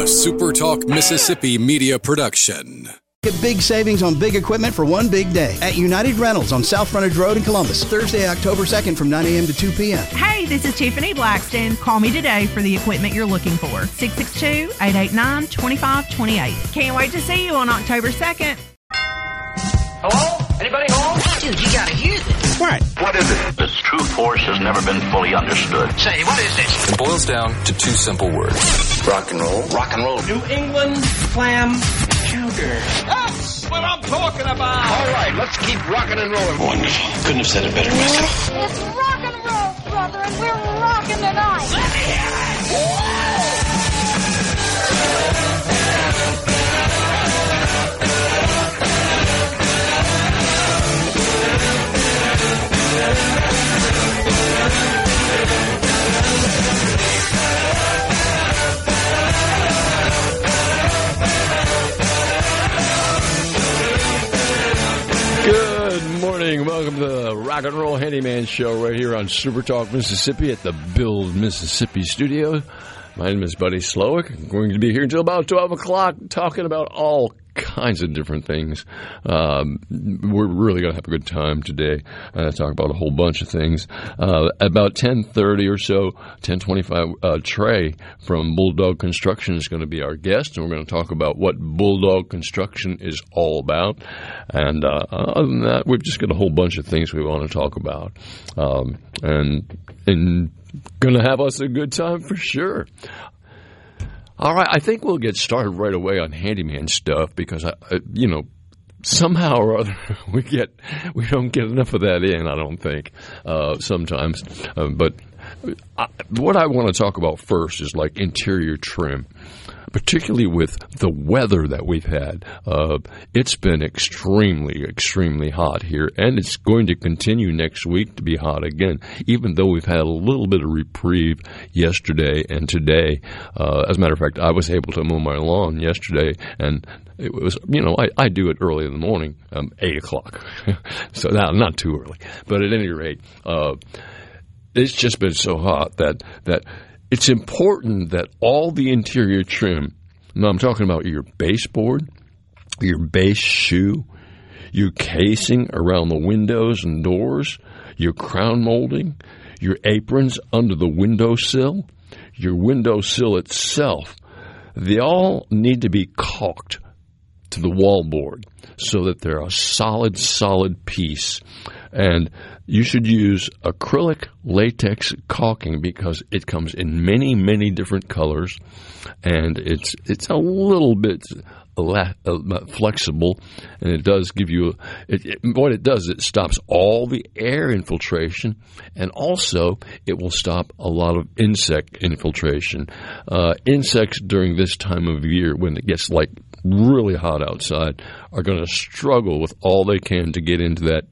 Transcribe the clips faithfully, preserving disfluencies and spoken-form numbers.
A Super Talk Mississippi media production. Get big savings on big equipment for one big day at United Rentals on South Frontage Road in Columbus, Thursday, October second from nine a.m. to two p.m. Hey, this is Tiffany Blackston. Call me today for the equipment you're looking for. six six two, eight eight nine, two five two eight. Can't wait to see you on October second. Hello? Anybody home? Dude, you gotta hear this. What? What is it? Its true force has never been fully understood. Say, what is this? It boils down to two simple words. Rock and roll. Rock and roll. New England clam chowder. That's what I'm talking about. All right, let's keep rocking and rolling. Wonderful. Couldn't have said it better myself. It's rock and roll, brother, and we're rocking tonight. Let me hear it. Good morning. Welcome to the Rock and Roll Handyman Show right here on Super Talk Mississippi at the Build Mississippi studio. My name is Buddy Slowick. I'm going to be here until about twelve o'clock talking about all kinds of different things. Um, we're really going to have a good time today. Uh, talk about a whole bunch of things. Uh, about ten thirty or so, ten twenty-five, uh, Trey from Bulldog Construction is going to be our guest, and we're going to talk about what Bulldog Construction is all about. And uh, other than that, we've just got a whole bunch of things we want to talk about. Um, and, and going to have us a good time for sure. All right, I think we'll get started right away on handyman stuff because, I, I, you know, somehow or other we get we don't get enough of that in, I don't think, uh, sometimes. Uh, but I, what I want to talk about first is like interior trim, particularly with the weather that we've had. Uh, it's been extremely, extremely hot here, and it's going to continue next week to be hot again, even though we've had a little bit of reprieve yesterday and today. Uh, as a matter of fact, I was able to mow my lawn yesterday, and it was, you know, I, I do it early in the morning, um, eight o'clock. So now, not too early. But at any rate, uh, it's just been so hot that that it's important that all the interior trim, now I'm talking about your baseboard, your base shoe, your casing around the windows and doors, your crown molding, your aprons under the windowsill, your windowsill itself, they all need to be caulked to the wallboard so that they're a solid, solid piece. And you should use acrylic latex caulking because it comes in many, many different colors, and it's it's a little bit la- uh, flexible, and it does give you it, it, what it does. It stops all the air infiltration, and also it will stop a lot of insect infiltration. Uh, insects during this time of year, when it gets like really hot outside, are going to struggle with all they can to get into that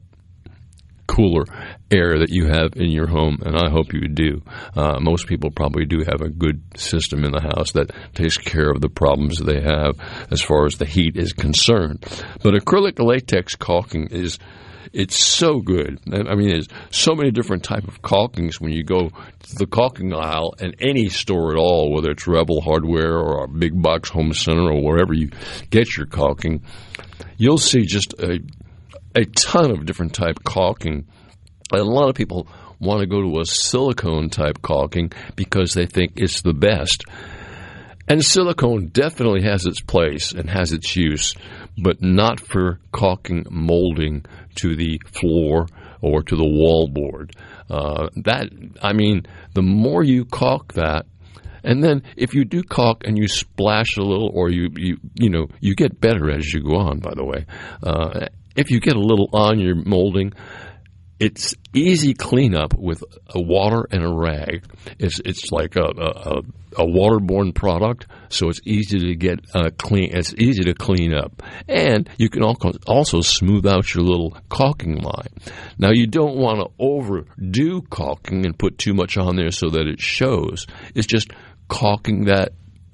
cooler air that you have in your home, and I hope you do. Uh, most people probably do have a good system in the house that takes care of the problems they have as far as the heat is concerned. But acrylic latex caulking is it's so good. I mean, there's so many different type of caulkings when you go to the caulking aisle in any store at all, whether it's Rebel Hardware or a big box home center or wherever you get your caulking. You'll see just a a ton of different type caulking. And a lot of people want to go to a silicone type caulking because they think it's the best. And silicone definitely has its place and has its use, but not for caulking molding to the floor or to the wallboard. Uh, that, I mean, the more you caulk that, and then if you do caulk and you splash a little, or you, you, you know, you get better as you go on, by the way. Uh, If you get a little on your molding, it's easy cleanup with a water and a rag. It's it's like a a, a waterborne product, so it's easy to get uh, clean. It's easy to clean up, and you can also smooth out your little caulking line. Now, you don't want to overdo caulking and put too much on there so that it shows. It's just caulking that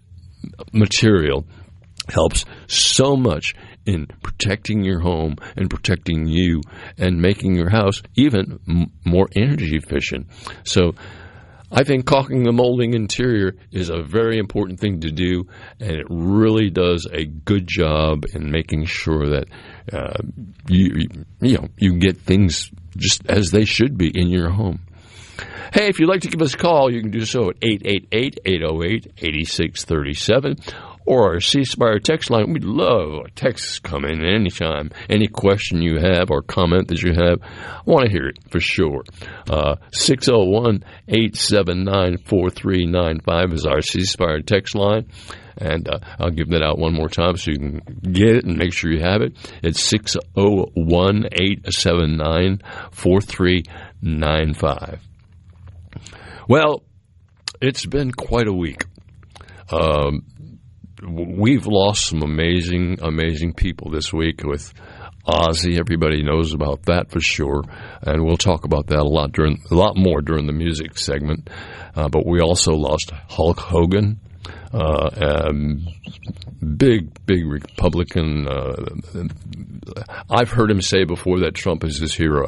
material helps so much in protecting your home and protecting you and making your house even m- more energy efficient. So I think caulking the molding interior is a very important thing to do, and it really does a good job in making sure that uh, you you know you get things just as they should be in your home. Hey, if you'd like to give us a call, you can do so at eight eight eight, eight oh eight, eight six three seven. Or our C Spire text line. We'd love texts come in anytime. Any question you have or comment that you have, I want to hear it for sure. Uh, six oh one, eight seven nine, four three nine five is our C Spire text line. And uh, I'll give that out one more time so you can get it and make sure you have it. It's six oh one, eight seven nine, four three nine five. Well, it's been quite a week. Um... We've lost some amazing, amazing people this week with Ozzy. Everybody knows about that for sure, and we'll talk about that a lot during a lot more during the music segment. Uh, but we also lost Hulk Hogan, uh, um, big, big Republican. Uh, I've heard him say before that Trump is his hero.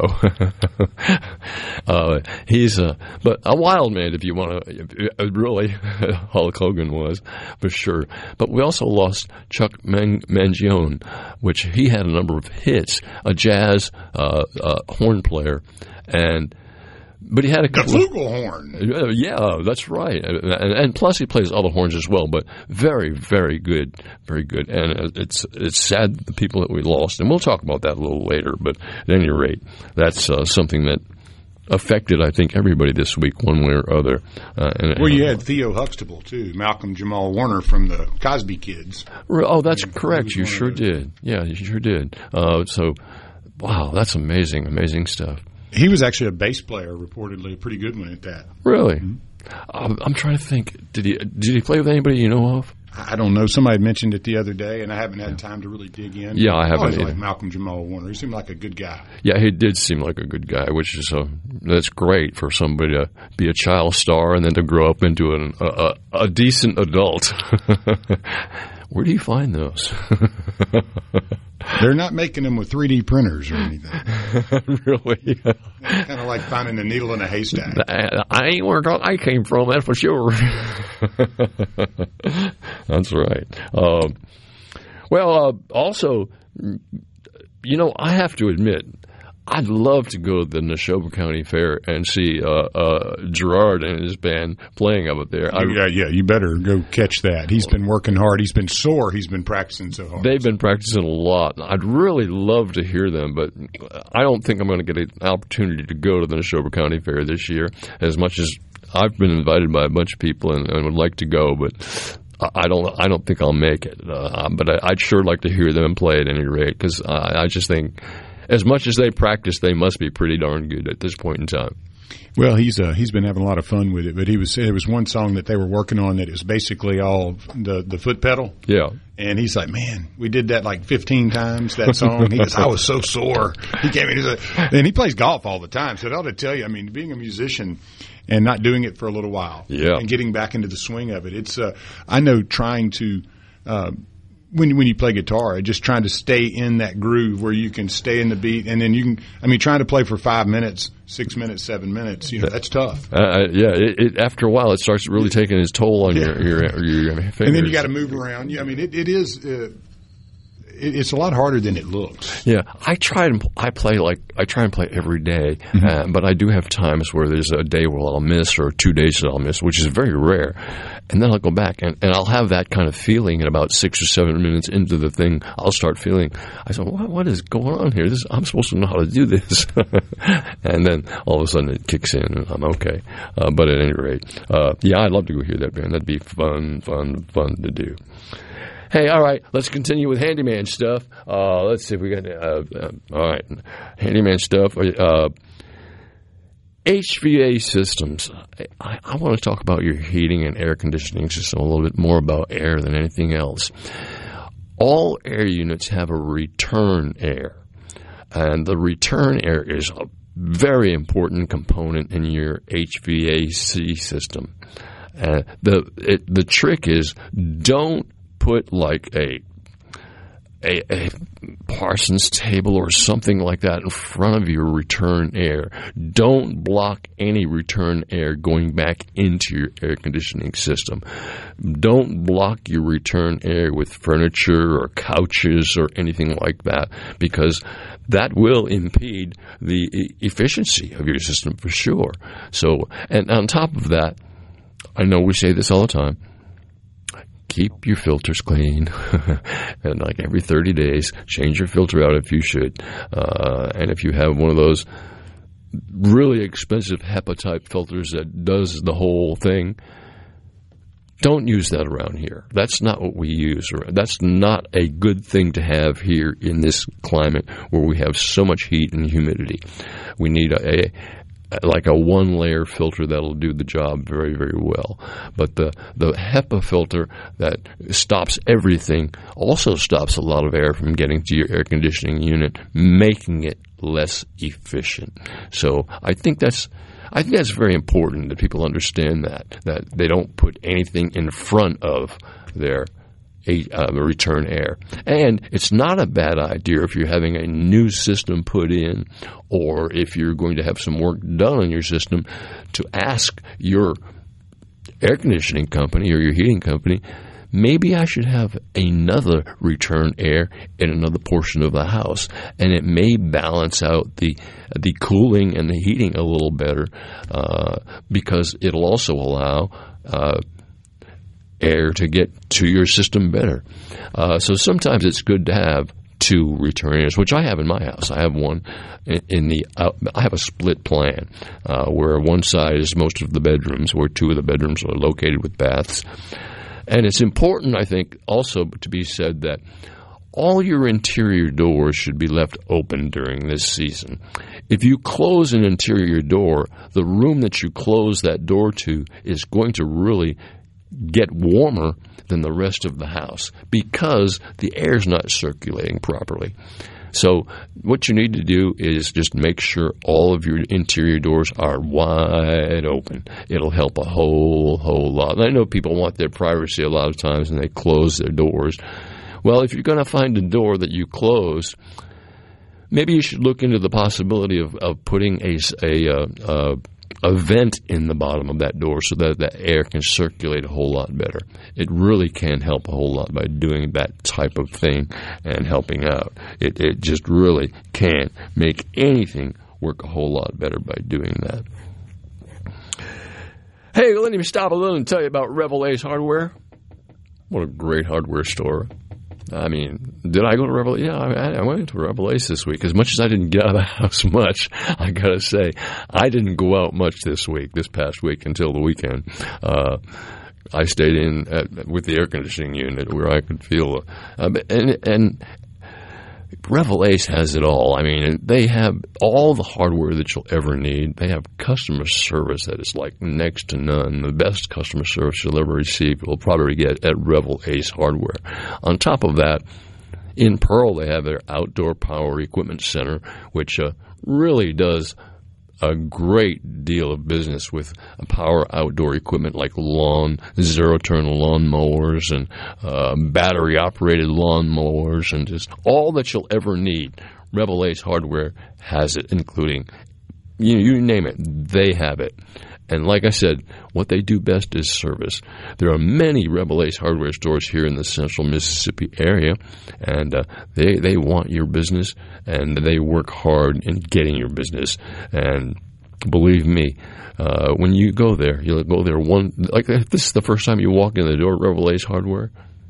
uh, he's a, but a wild man, if you want to, really, Hulk Hogan was, for sure. But we also lost Chuck Man- Mangione, which he had a number of hits, a jazz uh, uh, horn player, and but he had a couple the flugelhorn. Of, yeah, that's right. And, and plus he plays other horns as well, but very, very good, very good. And it's it's sad the people that we lost, and we'll talk about that a little later, but at any rate, that's uh, something that affected, I think, everybody this week one way or other. Uh, and, well, you had Theo Huxtable, too, Malcolm Jamal Warner from the Cosby Kids. Oh, that's I mean, correct. You sure did. Yeah, you sure did. Uh, so, wow, that's amazing, amazing stuff. He was actually a bass player, reportedly, a pretty good one at that. Really? Mm-hmm. I'm, I'm trying to think. Did he did he play with anybody you know of? I don't know. Somebody mentioned it the other day, and I haven't had time to really dig in. Yeah, I haven't. I always liked Malcolm Jamal Warner. He seemed like a good guy. Yeah, he did seem like a good guy, which is a, that's great for somebody to be a child star and then to grow up into an, a, a, a decent adult. Where do you find those? They're not making them with three D printers or anything. Really? Kind of like finding a needle in a haystack. I ain't where I came from, that's for sure. That's right. Um, well, uh, also, you know, I have to admit, I'd love to go to the Neshoba County Fair and see uh, uh, Gerard and his band playing up there. I, yeah, yeah, you better go catch that. He's been working hard. He's been sore. He's been practicing so hard. They've been practicing a lot. I'd really love to hear them, but I don't think I'm going to get an opportunity to go to the Neshoba County Fair this year, as much as I've been invited by a bunch of people and, and would like to go, but I don't. I don't think I'll make it. Uh, but I, I'd sure like to hear them play at any rate, because I, I just think, as much as they practice, they must be pretty darn good at this point in time. Well, he's uh, he's been having a lot of fun with it. But he was there was one song that they were working on that is basically all the the foot pedal. Yeah. And he's like, man, we did that like fifteen times, that song. He goes, I was so sore. He came in, and, and he plays golf all the time. So that ought to tell you, I mean, being a musician and not doing it for a little while, yeah, and getting back into the swing of it. It's uh, I know trying to. Uh, When when you play guitar, just trying to stay in that groove where you can stay in the beat, and then you can. I mean, trying to play for five minutes, six minutes, seven minutes. You know, that's tough. Uh, yeah, it, it, after a while, it starts really taking its toll on yeah. your, your your fingers. And then you got to move around. Yeah, I mean, it, it is. Uh, it, it's a lot harder than it looks. Yeah, I try and I play like I try and play every day, mm-hmm. uh, but I do have times where there's a day where I'll miss or two days that I'll miss, which is very rare. And then I'll go back, and, and I'll have that kind of feeling, and about six or seven minutes into the thing, I'll start feeling, I say, what, what is going on here? This, I'm supposed to know how to do this. And then all of a sudden it kicks in, and I'm okay. Uh, but at any rate, uh, yeah, I'd love to go hear that band. That'd be fun, fun, fun to do. Hey, all right, let's continue with handyman stuff. Uh, let's see if we got, uh, uh, all right, handyman stuff. Uh, H V A systems. I, I want to talk about your heating and air conditioning system, a little bit more about air than anything else. All air units have a return air, and the return air is a very important component in your H V A C system. Uh, the it, the trick is, don't put like a a, a Parsons table or something like that in front of your return air. Don't block any return air going back into your air conditioning system. Don't block your return air with furniture or couches or anything like that, because that will impede the e- efficiency of your system for sure. So, and on top of that, I know we say this all the time, keep your filters clean. And like every thirty days, change your filter out if you should. Uh, and if you have one of those really expensive HEPA type filters that does the whole thing, don't use that around here. That's not what we use. That's not a good thing to have here in this climate where we have so much heat and humidity. We need a, a like a one-layer filter that'll do the job very, very well. But the, the HEPA filter that stops everything also stops a lot of air from getting to your air conditioning unit, making it less efficient. So I think that's I think that's very important that people understand that, that they don't put anything in front of their uh, return air. And it's not a bad idea if you're having a new system put in, or if you're going to have some work done on your system, to ask your air conditioning company or your heating company, maybe I should have another return air in another portion of the house, and it may balance out the the cooling and the heating a little better, uh, because it'll also allow uh, air to get to your system better. Uh, so sometimes it's good to have two return airs, which I have in my house. I have one in, in the uh, I have a split plan uh, where one side is most of the bedrooms, where two of the bedrooms are located with baths. And it's important, I think, also to be said that all your interior doors should be left open during this season. If you close an interior door, the room that you close that door to is going to really get warmer than the rest of the house because the air's not circulating properly. So what you need to do is just make sure all of your interior doors are wide open. It'll help a whole, whole lot. And I know people want their privacy a lot of times and they close their doors. Well, if you're going to find a door that you close, maybe you should look into the possibility of, of putting a, a, a, a vent in the bottom of that door so that the air can circulate a whole lot better. It really can help a whole lot by doing that type of thing and helping out. It, it just really can make anything work a whole lot better by doing that. Hey, let me stop a little and tell you about Revel Ace Hardware. What a great hardware store. I mean, did I go to Revel? Yeah, I, I went to Revel Ace this week. As much as I didn't get out of the house much, I got to say, I didn't go out much this week, this past week until the weekend. Uh, I stayed in at, with the air conditioning unit where I could feel, uh, and, and Revel Ace has it all. I mean, they have all the hardware that you'll ever need. They have customer service that is like next to none. The best customer service you'll ever receive you'll probably get at Revel Ace Hardware. On top of that, in Pearl, they have their Outdoor Power Equipment Center, which uh, really does a great deal of business with power outdoor equipment like lawn, zero-turn lawn mowers and uh, battery-operated lawn mowers and just all that you'll ever need. Revel Ace Hardware has it, including, you, you name it, they have it. And like I said, what they do best is service. There are many Revel Ace Hardware stores here in the central Mississippi area, and uh, they they want your business, and they work hard in getting your business. And believe me, uh, when you go there, you'll go there one, like if this is the first time you walk in the door at Revel Ace Hardware,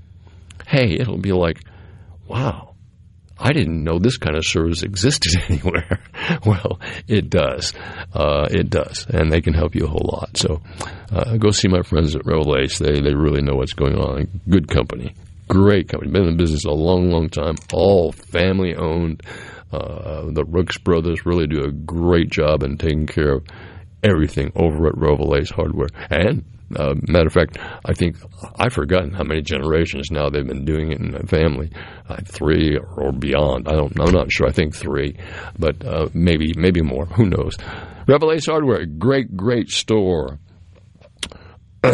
hey, it'll be like, wow, I didn't know this kind of service existed anywhere. Well, it does. Uh, it does. And they can help you a whole lot. So uh, go see my friends at Revel Ace. They, they really know what's going on. Good company. Great company. Been in business a long, long time. All family-owned. Uh, the Rooks brothers really do a great job in taking care of everything over at Revel Ace Hardware. And Uh, matter of fact, I think I've forgotten how many generations now they've been doing it in the family, uh, three or, or beyond. I don't. I'm not sure. I think three, but uh, maybe maybe more. Who knows? Revel Ace Hardware, great great store.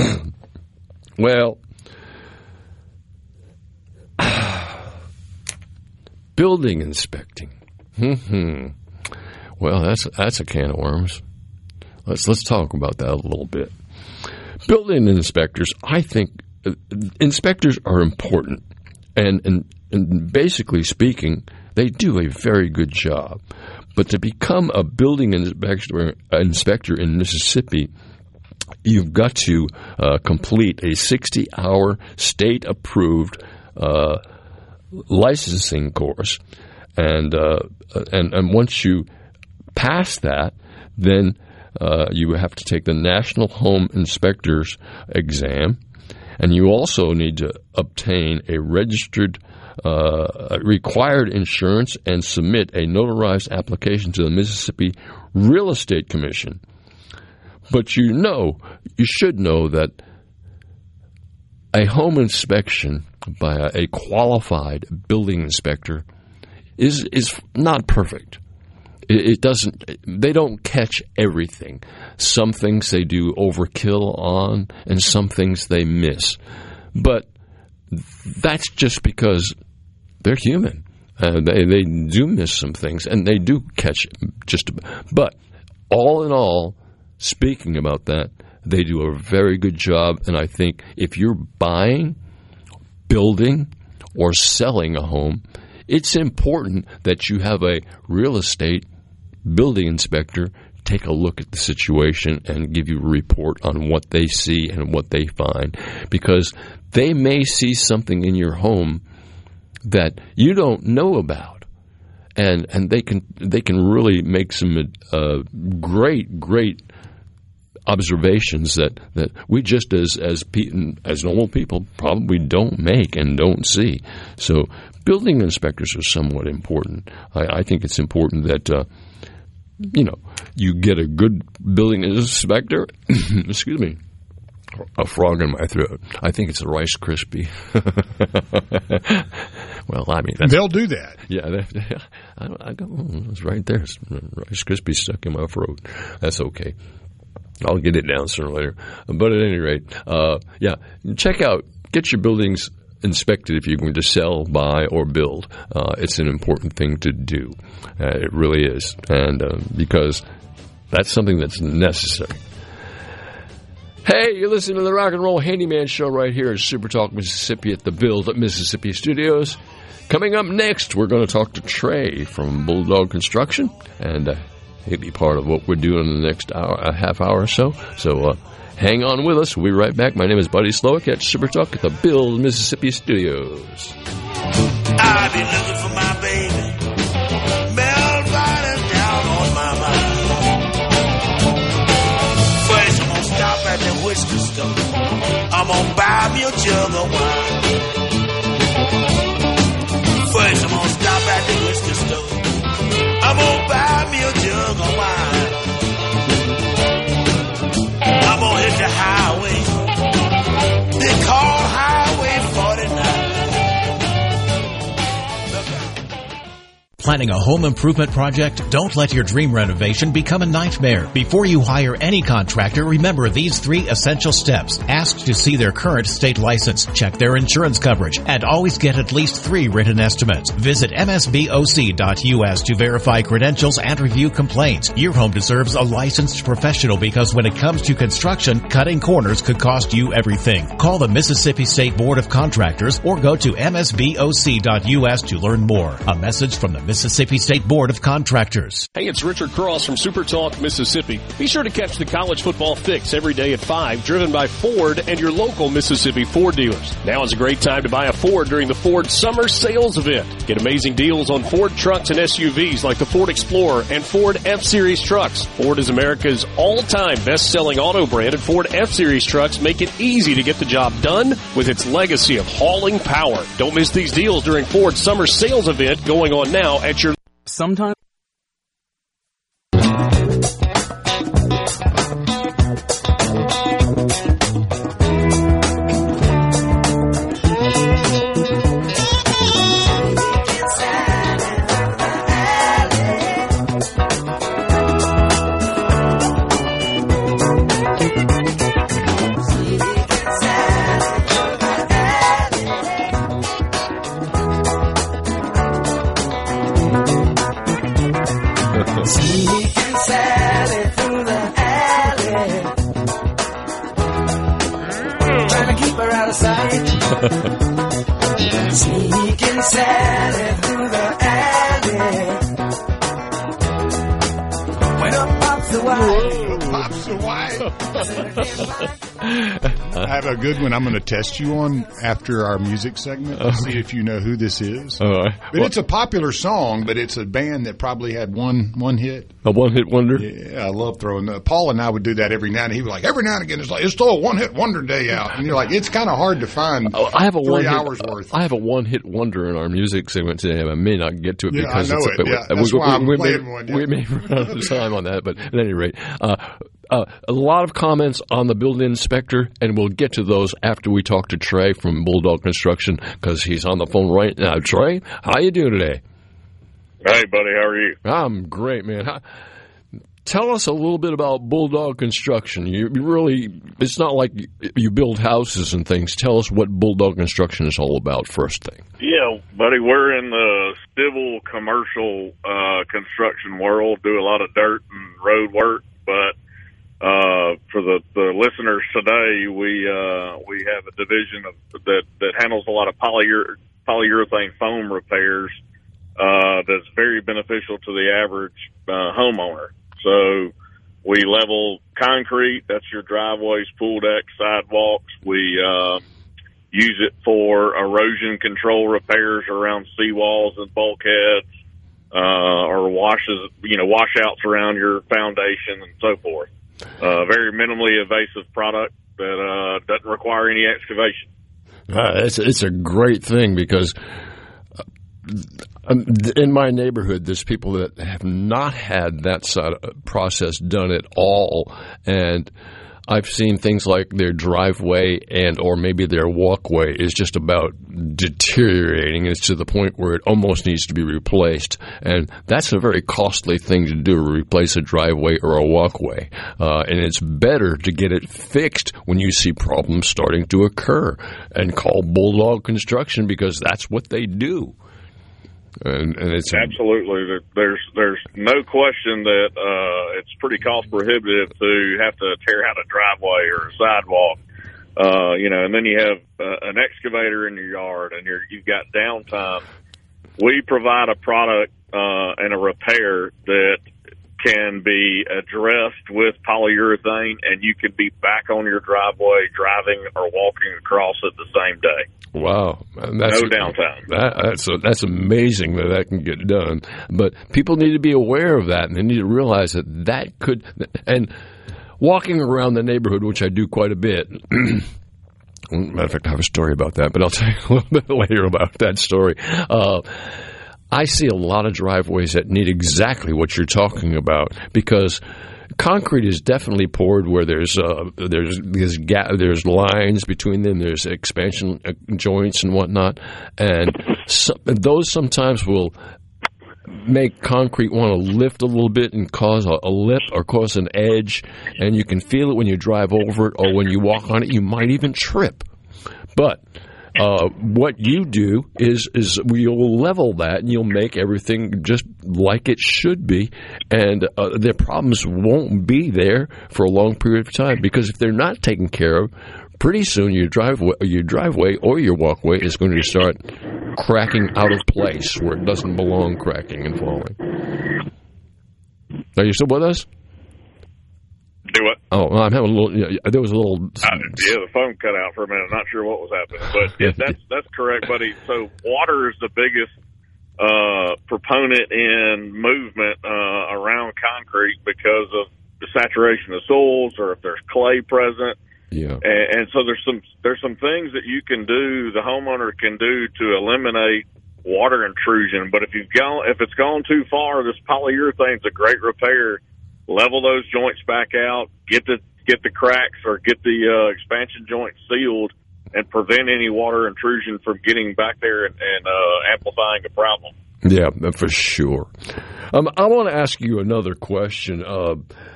Well, Building inspecting. Hmm. Well, that's that's a can of worms. Let's let's talk about that a little bit. Building inspectors, I think, uh, inspectors are important, and, and and basically speaking, they do a very good job. But to become a building inspector inspector in Mississippi, you've got to uh, complete a sixty-hour state-approved uh, licensing course, and uh, and and once you pass that, then uh, you have to take the National Home Inspector's exam, and you also need to obtain a registered uh, required insurance and submit a notarized application to the Mississippi Real Estate Commission. But you know, you should know that a home inspection by a, a qualified building inspector is is not perfect. It, it doesn't. They don't catch everything. Some things they do overkill on, and some things they miss. But that's just because they're human. Uh, they they do miss some things, and they do catch just. But all in all, speaking about that, they do a very good job, and I think if you're buying, building, or selling a home, it's important that you have a real estate building inspector take a look at the situation and give you a report on what they see and what they find, because they may see something in your home that you don't know about, and and they can they can really make some uh, great great observations that, that we just as as pe- as normal people probably don't make and don't see. So building inspectors are somewhat important. I, I think it's important that uh, you know you get a good building inspector. Excuse me, a frog in my throat. I think it's a Rice Krispie. Well, I mean that's, they'll do that. Yeah, they, I don't. I don't. It's right there. It's Rice Krispie stuck in my throat. That's okay. I'll get it down sooner or later. But at any rate, uh, yeah, check out, get your buildings inspected if you're going to sell, buy, or build. Uh, it's an important thing to do. Uh, it really is. And uh, because that's something that's necessary. Hey, you're listening to the Rock and Roll Handyman Show right here at Super Talk Mississippi at the Build Mississippi Studios. Coming up next, we're going to talk to Trey from Bulldog Construction, and uh, he'll be part of what we're doing in the next hour, a half hour or so. So uh, hang on with us. We'll be right back. My name is Buddy Slowick at Super Talk at the Build Mississippi Studios. I've been looking for my baby. Bell riding down on my mind. First, I'm going to stop at the whiskey store. I'm going to buy me a jug of wine. First, I'm gonna stop at the whiskey store. I'm gonna buy me a jug of wine. I'm gonna hit the highway. They call Highway forty-nine. Planning a home improvement project? Don't let your dream renovation become a nightmare. Before you hire any contractor, remember these three essential steps. Ask to see their current state license, check their insurance coverage, and always get at least three written estimates. Visit M S B O C dot U S to verify credentials and review complaints. Your home deserves a licensed professional, because when it comes to construction, cutting corners could cost you everything. Call the Mississippi State Board of Contractors or go to M S B O C dot U S to learn more. A message from the Mississippi State Board of Contractors. Hey, it's Richard Cross from Super Talk Mississippi. Be sure to catch the college football fix every day at five, driven by Ford and your local Mississippi Ford dealers. Now is a great time to buy a Ford during the Ford Summer Sales Event. Get amazing deals on Ford trucks and S U Vs like the Ford Explorer and Ford F-Series trucks. Ford is America's all-time best-selling auto brand, and Ford F-Series trucks make it easy to get the job done with its legacy of hauling power. Don't miss these deals during Ford's Summer Sales Event going on now at your Sometimes Sneaking Sally through the alley. When a pop's a wife, pop's a wife. I have a good one I'm going to test you on after our music segment to okay. see if you know who this is. All right. But well, it's a popular song, but it's a band that probably had one one hit. A one-hit wonder? Yeah, I love throwing that. Paul and I would do that every now and then. He was like, every now and again, it's like, it's still a one-hit wonder day out. And you're like, it's kind of hard to find oh, I have a three one hours hit, worth. I have a one-hit wonder in our music segment today. I may not get to it yeah, because I know it's it. a bit. Yeah, that's we, why we, I'm we playing may, one. Yeah. We may run out of time on that, but at any rate, uh, uh, a lot of comments on the building inspector, and we'll get to those after we talk to Trey from Bulldog Construction because he's on the phone right now. Trey, how you doing today? Hey, buddy, how are you? I'm great, man. How, tell us a little bit about Bulldog Construction. You, you really, it's not like you, you build houses and things. Tell us what Bulldog Construction is all about first thing. Yeah, buddy, we're in the civil commercial uh, construction world, do a lot of dirt and road work, but uh, for the, the listeners today, we uh, we have a division of, that, that handles a lot of polyure, polyurethane foam repairs uh, that's very beneficial to the average uh, homeowner. So we level concrete, that's your driveways, pool decks, sidewalks. We uh, use it for erosion control repairs around seawalls and bulkheads, uh, or washes, you know, washouts around your foundation and so forth. Uh, very minimally invasive product that uh, doesn't require any excavation. Uh, it's, it's a great thing because Um, in my neighborhood, there's people that have not had that side of process done at all, and I've seen things like their driveway and or maybe their walkway is just about deteriorating. It's to the point where it almost needs to be replaced, and that's a very costly thing to do, replace a driveway or a walkway, uh, and it's better to get it fixed when you see problems starting to occur and call Bulldog Construction because that's what they do. And, and it's absolutely there's there's no question that uh, it's pretty cost prohibitive to have to tear out a driveway or a sidewalk, uh, you know, and then you have uh, an excavator in your yard and you're, you've got downtime. We provide a product uh, and a repair that can be addressed with polyurethane, and you can be back on your driveway driving or walking across it the same day. Wow. That's, no downtime. That, that's, that's amazing that that can get done. But people need to be aware of that, and they need to realize that that could – and walking around the neighborhood, which I do quite a bit – matter of fact, I have a story about that, but I'll tell you a little bit later about that story. Uh, I see a lot of driveways that need exactly what you're talking about because – concrete is definitely poured where there's uh, there's there's, ga- there's lines between them. There's expansion uh, joints and whatnot, and so, those sometimes will make concrete want to lift a little bit and cause a, a lip or cause an edge, and you can feel it when you drive over it or when you walk on it. You might even trip, but. Uh, what you do is is you'll level that and you'll make everything just like it should be, and uh, the problems won't be there for a long period of time because if they're not taken care of, pretty soon your driveway, your driveway or your walkway is going to start cracking out of place where it doesn't belong, cracking and falling. Are you still with us? Do what? Oh, I'm having a little. Yeah, there was a little. Uh, yeah, the phone cut out for a minute. Not sure what was happening, but yeah, that's that's correct, buddy. So water is the biggest uh, proponent in movement uh, around concrete because of the saturation of soils, or if there's clay present. Yeah. And, and so there's some there's some things that you can do, the homeowner can do to eliminate water intrusion. But if you've gone if it's gone too far, this polyurethane's a great repair. Level those joints back out, get the get the cracks or get the uh, expansion joints sealed, and prevent any water intrusion from getting back there and, and uh, amplifying the problem. Yeah, for sure. Um, I want to ask you another question. Uh,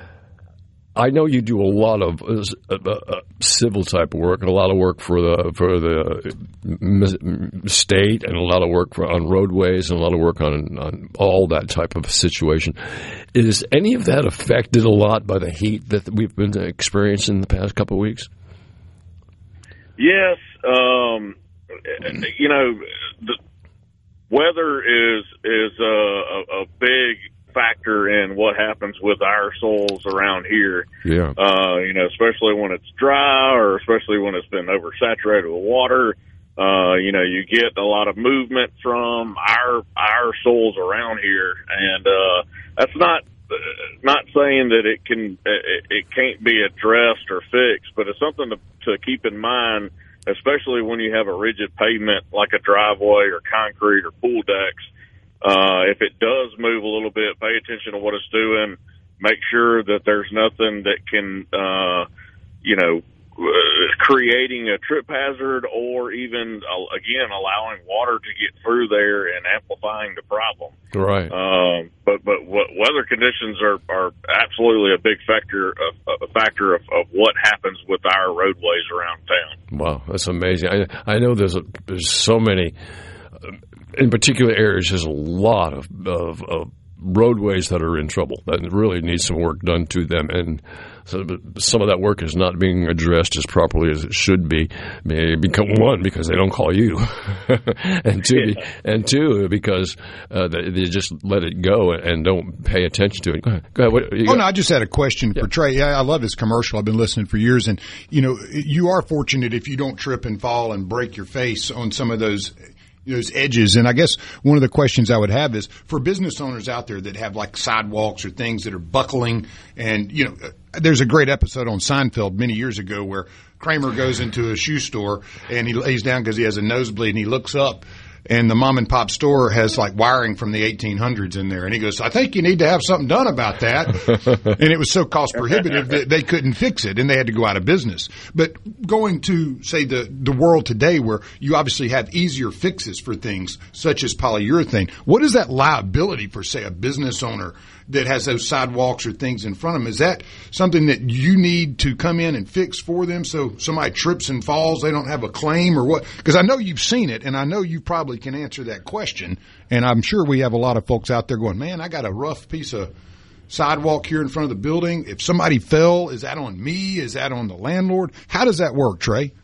I know you do a lot of uh, uh, civil type work and a lot of work for the for the state and a lot of work for, on roadways and a lot of work on on all that type of situation. Is any of that affected a lot by the heat that we've been experiencing the past couple of weeks? Yes. Um, you know, the weather is is a, a, a big factor in what happens with our soils around here. Yeah. Uh, you know, especially when it's dry or especially when it's been oversaturated with water. Uh, you know, you get a lot of movement from our our soils around here, and uh, that's not uh, not saying that it can it, it can't be addressed or fixed, but it's something to, to keep in mind, especially when you have a rigid pavement like a driveway or concrete or pool decks. Uh, if it does move a little bit, pay attention to what it's doing. Make sure that there's nothing that can, uh, you know, uh, creating a trip hazard or even, uh, again, allowing water to get through there and amplifying the problem. Right. Um, but but what, weather conditions are, are absolutely a big factor of a factor of, of what happens with our roadways around town. Wow, that's amazing. I I know there's a, there's so many. In particular areas, there's a lot of, of, of roadways that are in trouble that really need some work done to them, and so some of that work is not being addressed as properly as it should be. Maybe one, because they don't call you, and two, yeah. and two because uh, they, they just let it go and don't pay attention to it. Go ahead. Go ahead. What, oh got? no, I just had a question yeah. for Trey. I, I love his commercial. I've been listening for years, and you know, you are fortunate if you don't trip and fall and break your face on some of those. Those edges. And I guess one of the questions I would have is for business owners out there that have like sidewalks or things that are buckling, and you know, there's a great episode on Seinfeld many years ago where Kramer goes into a shoe store and he lays down because he has a nosebleed, and he looks up and the mom and pop store has like wiring from the eighteen hundreds in there. And he goes, I think you need to have something done about that. And it was so cost prohibitive that they couldn't fix it and they had to go out of business. But going to, say, the, the world today where you obviously have easier fixes for things such as polyurethane, what is that liability for, say, a business owner that has those sidewalks or things in front of them? Is that something that you need to come in and fix for them so somebody trips and falls, they don't have a claim or what? Because I know you've seen it, and I know you probably can answer that question. And I'm sure we have a lot of folks out there going, man, I got a rough piece of sidewalk here in front of the building. If somebody fell, is that on me? Is that on the landlord? How does that work, Trey?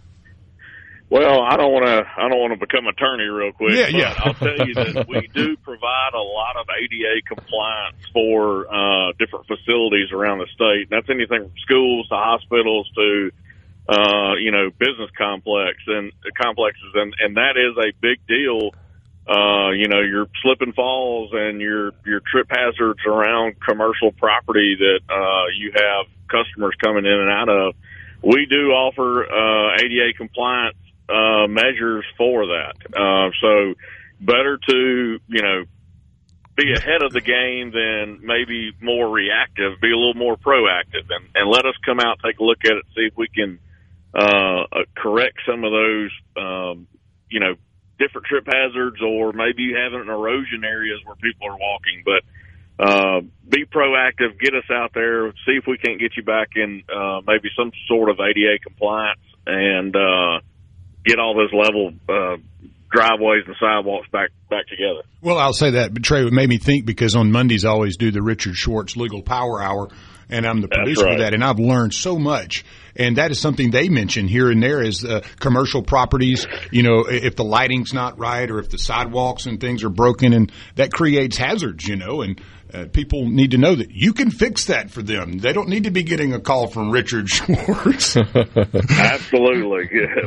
Well, I don't want to. I don't want to become attorney real quick. Yeah, but yeah. I'll tell you that we do provide a lot of A D A compliance for uh, different facilities around the state. And that's anything from schools to hospitals to, uh, you know, business complex and complexes, and and that is a big deal. Uh, you know, your slip and falls and your your trip hazards around commercial property that uh, you have customers coming in and out of. We do offer uh, A D A compliance Uh, measures for that. Uh, so better to, you know, be ahead of the game than maybe more reactive, be a little more proactive, and, and let us come out, take a look at it, see if we can uh, uh, correct some of those, um, you know, different trip hazards, or maybe you have it in erosion areas where people are walking. But uh, be proactive, get us out there, see if we can't get you back in uh, maybe some sort of A D A compliance, and uh, get all those level uh, driveways and sidewalks back back together. Well, I'll say that, but Trey, it made me think because on Mondays I always do the Richard Schwartz Legal Power Hour, and I'm the producer right. of that, and I've learned so much. And that is something they mention here and there is uh, commercial properties, you know, if the lighting's not right or if the sidewalks and things are broken, and that creates hazards, you know, and uh, people need to know that you can fix that for them. They don't need to be getting a call from Richard Schwartz. Absolutely.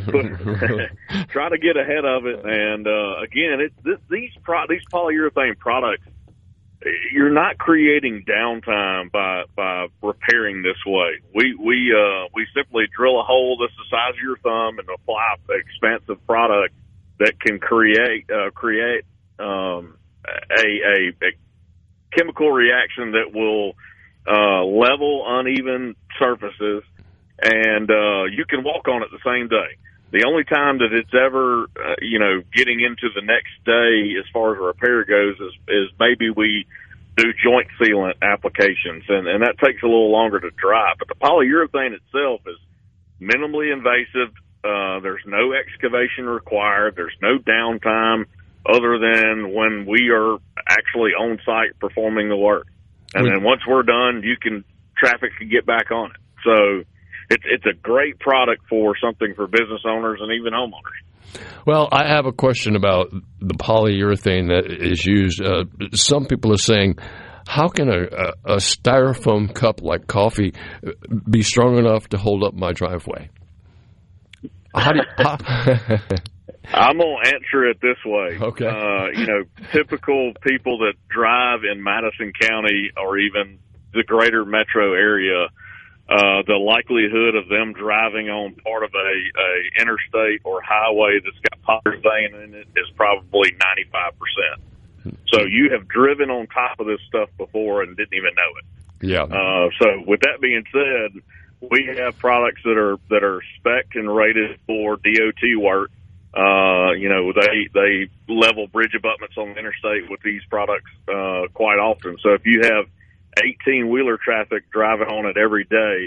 Try to get ahead of it. And, uh, again, it, this, these, pro- these polyurethane products, you're not creating downtime by by repairing this way. We we uh, we simply drill a hole that's the size of your thumb and apply expensive product that can create uh, create um, a, a, a chemical reaction that will uh, level uneven surfaces, and uh, you can walk on it the same day. The only time that it's ever, uh, you know, getting into the next day as far as repair goes is, is maybe we do joint sealant applications, and, and that takes a little longer to dry. But the polyurethane itself is minimally invasive. Uh, there's no excavation required. There's no downtime other than when we are actually on site performing the work. And then once we're done, you can traffic can get back on it. So it's it's a great product for something for business owners and even homeowners. Well, I have a question about the polyurethane that is used. Uh, some people are saying, how can a, a, a styrofoam cup like coffee be strong enough to hold up my driveway? How do you, how? I'm going to answer it this way. Okay. Uh, you know, typical people that drive in Madison County or even the greater metro area, uh, the likelihood of them driving on part of a, a interstate or highway that's got polyurethane in it is probably ninety-five percent. So you have driven on top of this stuff before and didn't even know it. Yeah. Uh, so with that being said, we have products that are that are spec'd and rated for D O T work. Uh, you know, they they level bridge abutments on the interstate with these products uh, quite often. So if you have eighteen-wheeler traffic driving on it every day,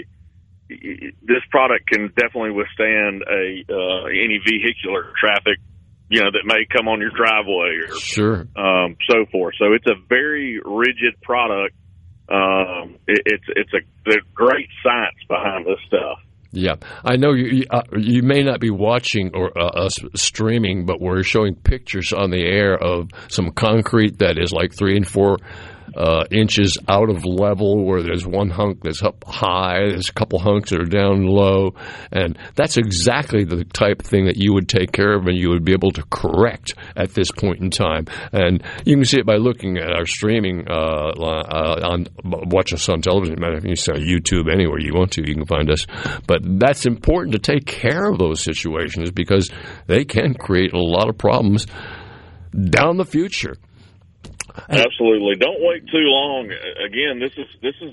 this product can definitely withstand a uh, any vehicular traffic, you know, that may come on your driveway or sure. um, so forth. So it's a very rigid product. Um, it, it's it's a there's great science behind this stuff. Yeah, I know you. Uh, you may not be watching or uh, us streaming, but we're showing pictures on the air of some concrete that is like three and four uh, inches out of level, where there's one hunk that's up high, there's a couple hunks that are down low, and that's exactly the type of thing that you would take care of and you would be able to correct at this point in time. And you can see it by looking at our streaming, uh, uh, on watch us on television. Matter of fact, you see on YouTube, anywhere you want to, you can find us. But that's important to take care of those situations because they can create a lot of problems down the future. Absolutely. Don't wait too long. Again, this is this is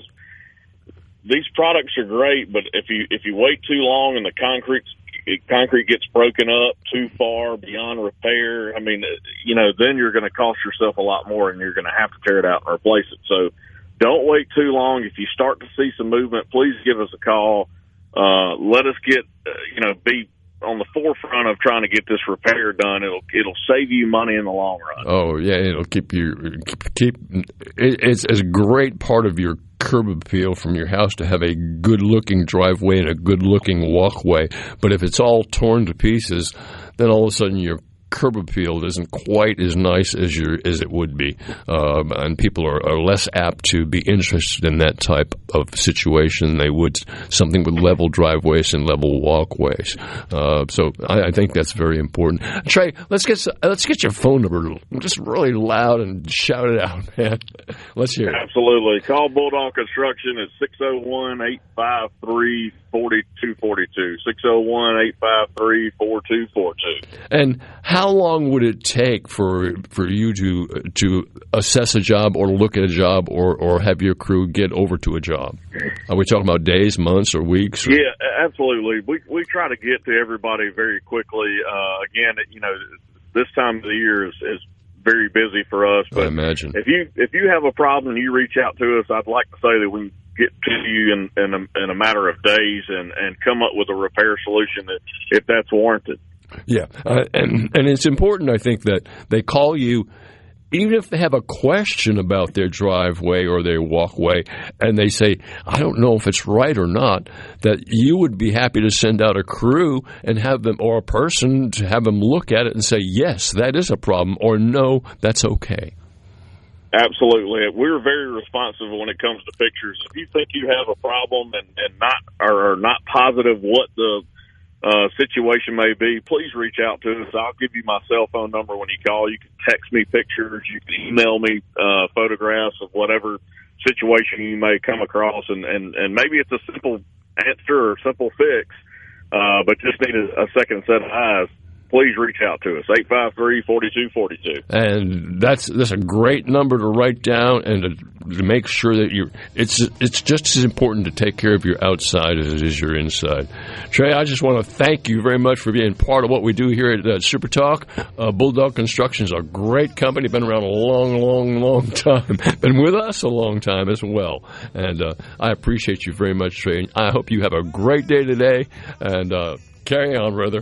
these products are great, but if you if you wait too long and the concrete concrete gets broken up too far beyond repair, I mean, you know, then you're going to cost yourself a lot more, and you're going to have to tear it out and replace it. So, don't wait too long. If you start to see some movement, please give us a call. Uh, let us get uh, you know be. on the forefront of trying to get this repair done. It'll it'll save you money in the long run. Oh yeah, it'll keep you keep. keep it, it's, it's a great part of your curb appeal from your house to have a good looking driveway and a good looking walkway. But if it's all torn to pieces, then all of a sudden your curb appeal isn't quite as nice as your as it would be, uh, and people are, are less apt to be interested in that type of situation than they would something with level driveways and level walkways. Uh, so I, I think that's very important. Trey, let's get let's get your phone number just really loud and shout it out, man. Let's hear it. Absolutely. Call Bulldog Construction at six oh one, eight five three, four two four two. six oh one, eight five three, four two four two. And how long would it take for for you to to assess a job or look at a job or, or have your crew get over to a job? Are we talking about days, months, or weeks? Or? Yeah, absolutely. We we try to get to everybody very quickly. Uh, again, you know, this time of the year is, is very busy for us. But I imagine. If you if you have a problem and you reach out to us, I'd like to say that we can get to you in, in, a, in a matter of days and, and come up with a repair solution that, if that's warranted. Yeah, uh, and and it's important, I think, that they call you even if they have a question about their driveway or their walkway, and they say, I don't know if it's right or not, that you would be happy to send out a crew and have them, or a person, to have them look at it and say, yes, that is a problem, or no, that's okay. Absolutely. We're very responsive when it comes to pictures. If you think you have a problem and, and not or are not positive what the uh, situation may be, please reach out to us. I'll give you my cell phone number when you call. You can text me pictures. You can email me uh, photographs of whatever situation you may come across. And, and, and maybe it's a simple answer or simple fix, uh, but just need a, a second set of eyes. Please reach out to us, eight five three, four two four two. And that's that's a great number to write down and to, to make sure that you're – it's it's just as important to take care of your outside as it is your inside. Trey, I just want to thank you very much for being part of what we do here at uh, Super Talk. Uh, Bulldog Construction is a great company, been around a long, long, long time, been with us a long time as well. And uh, I appreciate you very much, Trey. I hope you have a great day today, and uh, carry on, brother.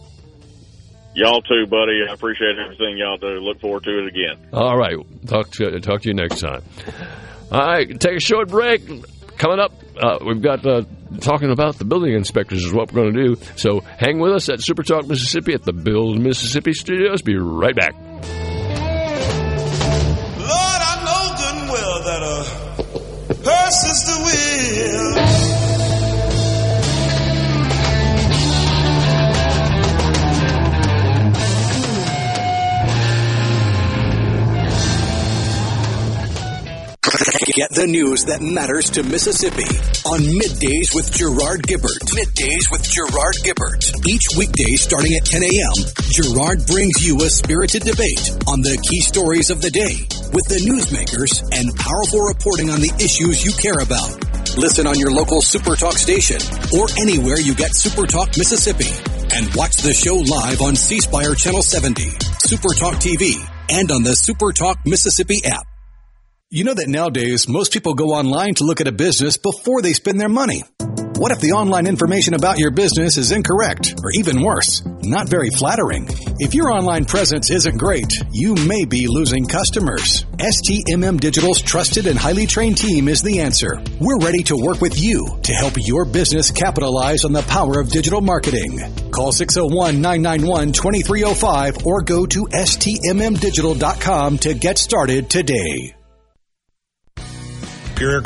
Y'all too, buddy. I appreciate everything y'all do. Look forward to it again. All right. Talk to talk to you next time. All right. Take a short break. Coming up, uh, we've got uh, talking about the building inspectors is what we're going to do. So hang with us at Super Talk Mississippi at the Build Mississippi Studios. Be right back. Lord, I know good and well that uh, her sister will. Get the news that matters to Mississippi on Middays with Gerard Gibbert. Middays with Gerard Gibbert. Each weekday starting at ten a.m., Gerard brings you a spirited debate on the key stories of the day with the newsmakers and powerful reporting on the issues you care about. Listen on your local Super Talk station or anywhere you get Super Talk Mississippi. And watch the show live on C Spire Channel seventy, Super Talk T V, and on the Super Talk Mississippi app. You know that nowadays, most people go online to look at a business before they spend their money. What if the online information about your business is incorrect, or even worse, not very flattering? If your online presence isn't great, you may be losing customers. S T M M Digital's trusted and highly trained team is the answer. We're ready to work with you to help your business capitalize on the power of digital marketing. Call six oh one, nine nine one, two three oh five or go to S T M M digital dot com to get started today. Pure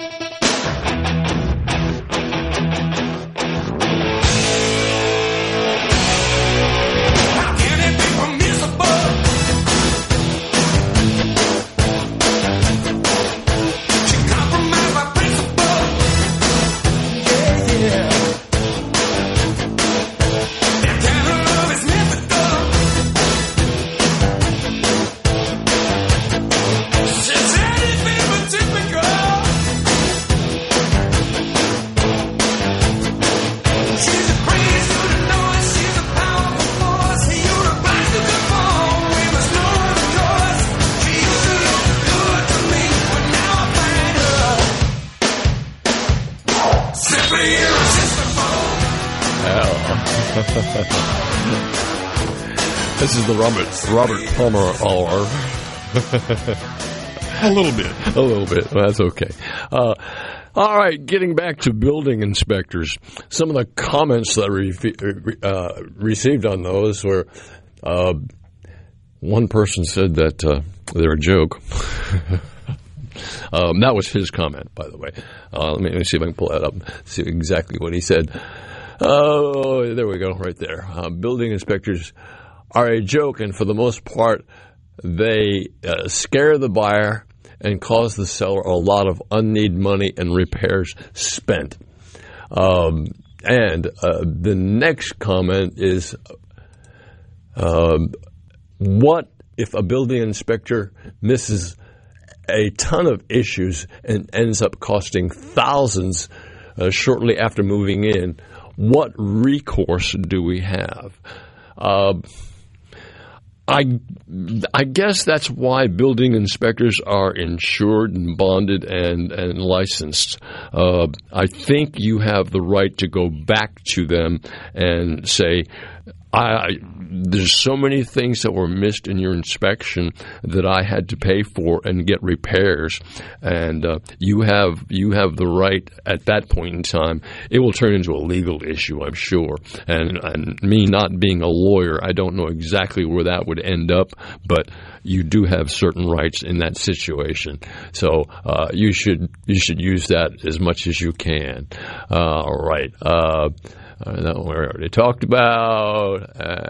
This is the Robert Robert Palmer hour. A little bit. A little bit. That's okay. Uh, all right, getting back to building inspectors. Some of the comments that I re- uh, received on those were, uh, one person said that uh, they're a joke. um, that was his comment, by the way. Uh, let, me, let me see if I can pull that up, see exactly what he said. Oh, there we go, right there. Uh, building inspectors are a joke, and for the most part, they uh, scare the buyer and cause the seller a lot of unneeded money and repairs spent. Um, and uh, the next comment is, um, what if a building inspector misses a ton of issues and ends up costing thousands uh, shortly after moving in? What recourse do we have? Uh, I, I guess that's why building inspectors are insured and bonded and, and licensed. Uh, I think you have the right to go back to them and say, I, there's so many things that were missed in your inspection that I had to pay for and get repairs, and uh, you have you have the right at that point in time. It will turn into a legal issue, I'm sure. And, and me not being a lawyer, I don't know exactly where that would end up, but you do have certain rights in that situation. So uh, you should you should use that as much as you can. Uh, all right. Uh, Uh, that one we already talked about.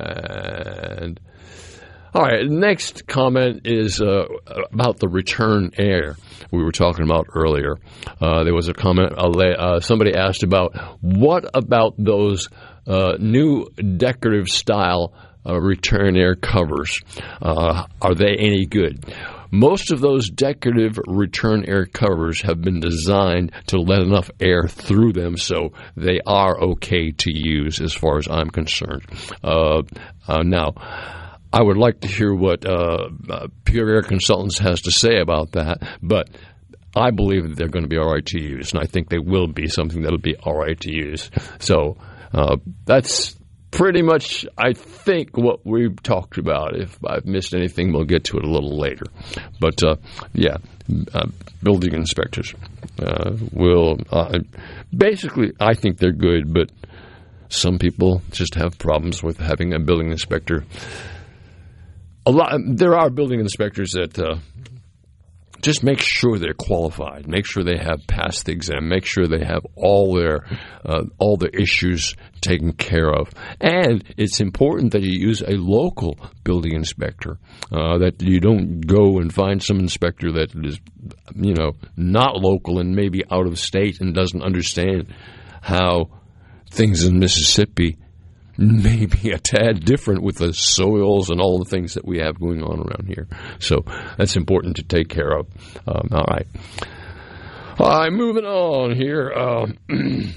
And all right, next comment is uh, about the return air we were talking about earlier. Uh, there was a comment, uh, somebody asked about, what about those uh, new decorative style uh, return air covers? Uh, are they any good? Most of those decorative return air covers have been designed to let enough air through them, so they are okay to use as far as I'm concerned. Uh, uh, now, I would like to hear what uh, uh, Pure Air Consultants has to say about that, but I believe that they're going to be all right to use, and I think they will be something that will be all right to use. So uh, that's pretty much, I think, what we've talked about. If I've missed anything, we'll get to it a little later. But, uh, yeah, uh, building inspectors uh, will uh, basically, I think they're good, but some people just have problems with having a building inspector. A lot. There are building inspectors that uh, just make sure they're qualified, make sure they have passed the exam, make sure they have all their uh, all their issues taken care of. And it's important that you use a local building inspector, uh, that you don't go and find some inspector that is, you know, not local and maybe out of state and doesn't understand how things in Mississippi may be a tad different with the soils and all the things that we have going on around here. So that's important to take care of. Um, all right. All right, moving on here. Um,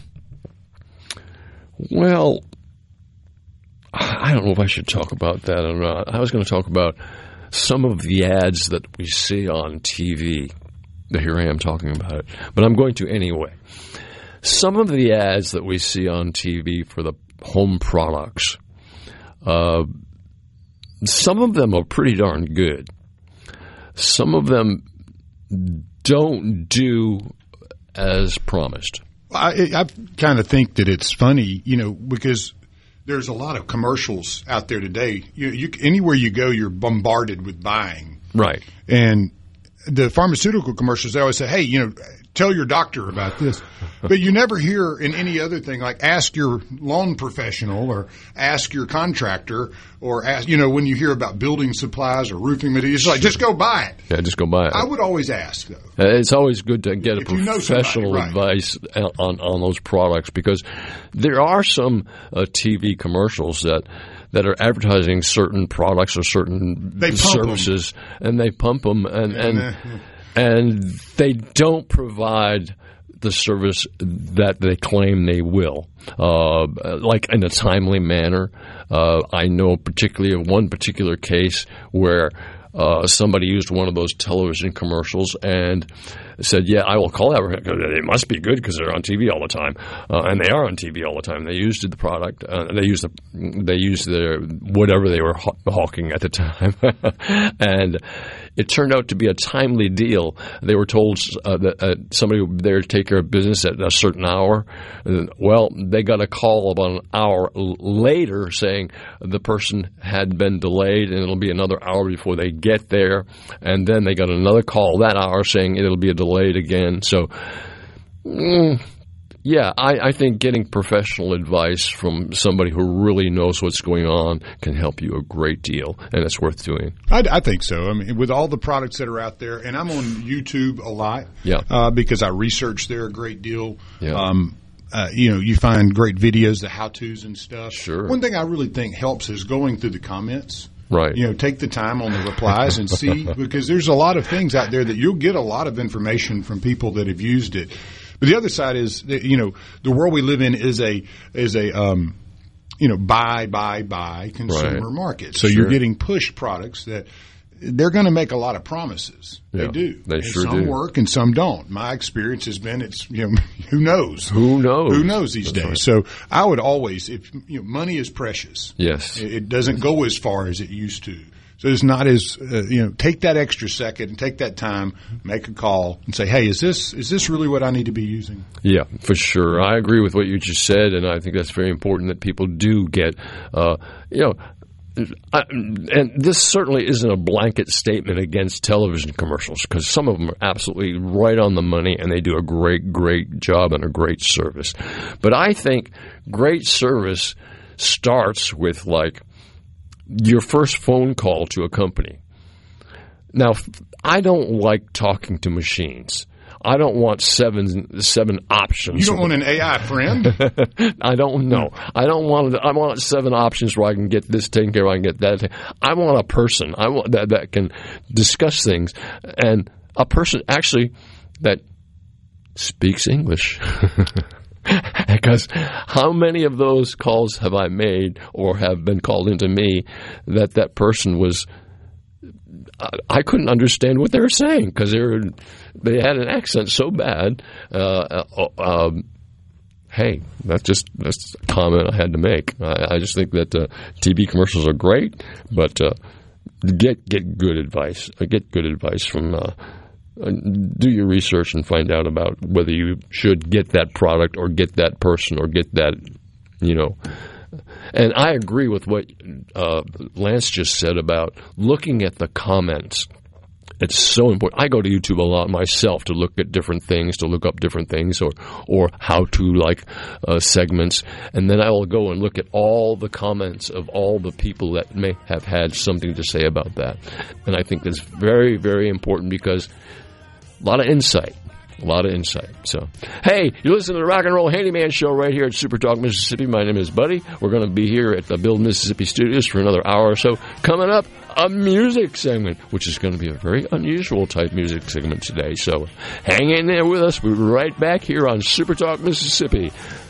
well, I don't know if I should talk about that or not. I was going to talk about some of the ads that we see on T V. Here I am talking about it, but I'm going to anyway. Some of the ads that we see on T V for the home products, uh, some of them are pretty darn good. Some of them don't do as promised. I, I kind of think that it's funny, you know, because there's a lot of commercials out there today. You, you, anywhere you go, you're bombarded with buying. Right. And the pharmaceutical commercials, they always say, hey, you know, tell your doctor about this. But you never hear in any other thing, like ask your lawn professional or ask your contractor or ask, you know, when you hear about building supplies or roofing materials, it's like, just go buy it. Yeah, just go buy it. I would always ask, though. It's always good to get if a professional you know somebody, right. advice on, on those products, because there are some uh, T V commercials that that are advertising certain products or certain services, them. and they pump them, and and, and, and they don't provide the service that they claim they will, uh, like in a timely manner. Uh, I know particularly of one particular case where uh, somebody used one of those television commercials and said, yeah, I will call that. It must be good because they're on T V all the time. Uh, and they are on T V all the time. They used the product. Uh, they used the, they used their, whatever they were hawking at the time. And it turned out to be a timely deal. They were told uh, that uh, somebody would there to take care of business at a certain hour. Well, they got a call about an hour later saying the person had been delayed and it'll be another hour before they get there. And then they got another call that hour saying it'll be delayed again. So, mm, yeah, I, I think getting professional advice from somebody who really knows what's going on can help you a great deal, and it's worth doing. I, I think so. I mean, with all the products that are out there, and I'm on YouTube a lot, yeah, uh, because I research there a great deal. Yeah. Um, uh, you know, you find great videos, the how-tos and stuff. Sure. One thing I really think helps is going through the comments. Right. You know, take the time on the replies and see, because there's a lot of things out there that you'll get a lot of information from people that have used it. But the other side is, that, you know, the world we live in is a is a um, you know buy buy buy consumer right. market. So sure. you're getting push products that they're going to make a lot of promises. Yeah, they do. They and sure some do. work and some don't. My experience has been it's you know who knows who knows who knows these That's days. Right. So I would always if you know money is precious. Yes, it, it doesn't go as far as it used to. So it's not as uh, you know. Take that extra second and take that time, make a call, and say, "Hey, is this is this really what I need to be using?" Yeah, for sure. I agree with what you just said, and I think that's very important that people do get, uh, you know. I, and this certainly isn't a blanket statement against television commercials, because some of them are absolutely right on the money and they do a great, great job and a great service. But I think great service starts with like your first phone call to a company. Now, I don't like talking to machines. I don't want seven seven options. You don't want an A I friend? I don't know. I don't want. I want seven options where I can get this taken care of. I can get that. I want a person. I want that that can discuss things, and a person actually that speaks English. Because how many of those calls have I made or have been called into me that that person was I couldn't understand what they were saying because they were, they had an accent so bad. Uh, uh, um, hey, that's just that's a comment I had to make. I, I just think that uh, T V commercials are great, but uh, get get good advice. Get good advice from uh, uh, do your research and find out about whether you should get that product or get that person or get that, you know. And I agree with what uh, Lance just said about looking at the comments. It's so important. I go to YouTube a lot myself to look at different things, to look up different things, or or how to like uh, segments, and then I will go and look at all the comments of all the people that may have had something to say about that. And I think that's very, very important because a lot of insight. A lot of insight. So, hey, you listen to the Rock and Roll Handyman Show right here at Super Talk Mississippi. My name is Buddy. We're going to be here at the Build Mississippi Studios for another hour or so. Coming up, a music segment, which is going to be a very unusual type music segment today. So, hang in there with us. We'll be right back here on Super Talk Mississippi.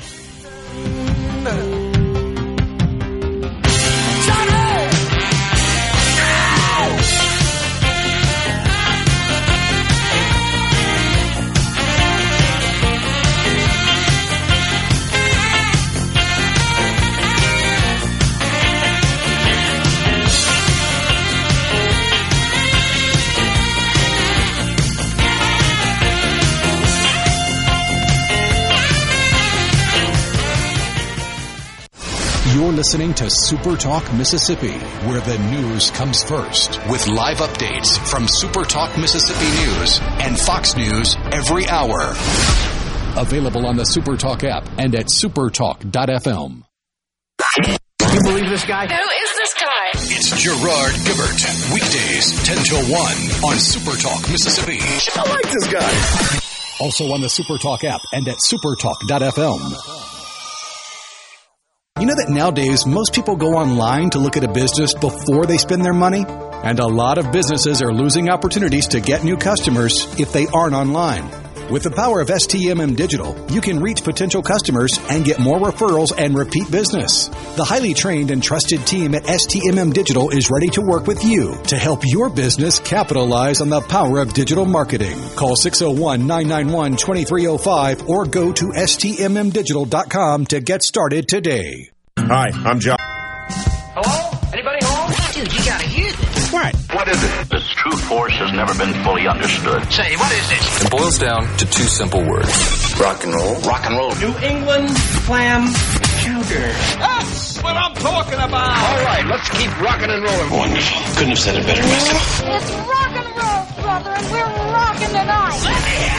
You're listening to Super Talk Mississippi, where the news comes first. With live updates from Super Talk Mississippi News and Fox News every hour. Available on the Super Talk app and at supertalk dot f m. You believe this guy? Who is this guy? It's Gerard Gibert. Weekdays, ten till one on Super Talk Mississippi. I like this guy. Also on the Super Talk app and at supertalk dot f m. You know that nowadays most people go online to look at a business before they spend their money? And a lot of businesses are losing opportunities to get new customers if they aren't online. With the power of S T M M Digital, you can reach potential customers and get more referrals and repeat business. The highly trained and trusted team at S T M M Digital is ready to work with you to help your business capitalize on the power of digital marketing. Call six oh one, nine nine one, two three oh five or go to S T M M digital dot com to get started today. Hi, I'm John. Hello? Anybody home? Dude, you gotta hear this. What? What is it? Its true force has never been fully understood. Say, what is this? It boils down to two simple words. Rock and roll. Rock and roll. New England clam chowder. That's what I'm talking about. All right, let's keep rocking and rolling. Wonderful. Couldn't have said it better myself. It's rock and roll, brother, and we're rocking tonight. Let me hear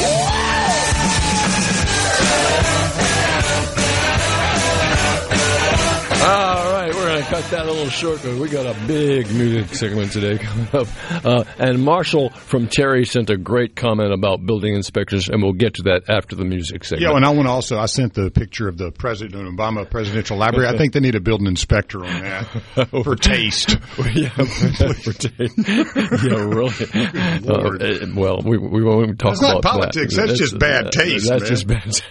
All right, we're going to cut that a little short because we got a big music segment today coming up. Uh, and Marshall from Terry sent a great comment about building inspectors, and we'll get to that after the music segment. Yeah, and I want to also, I sent the picture of the President Obama Presidential Library. I think they need to build an inspector on that for taste. yeah, for taste. Yeah, really. Uh, well, we, we won't even talk that's about not politics. that. That's, that's just bad taste, That's man. just bad taste.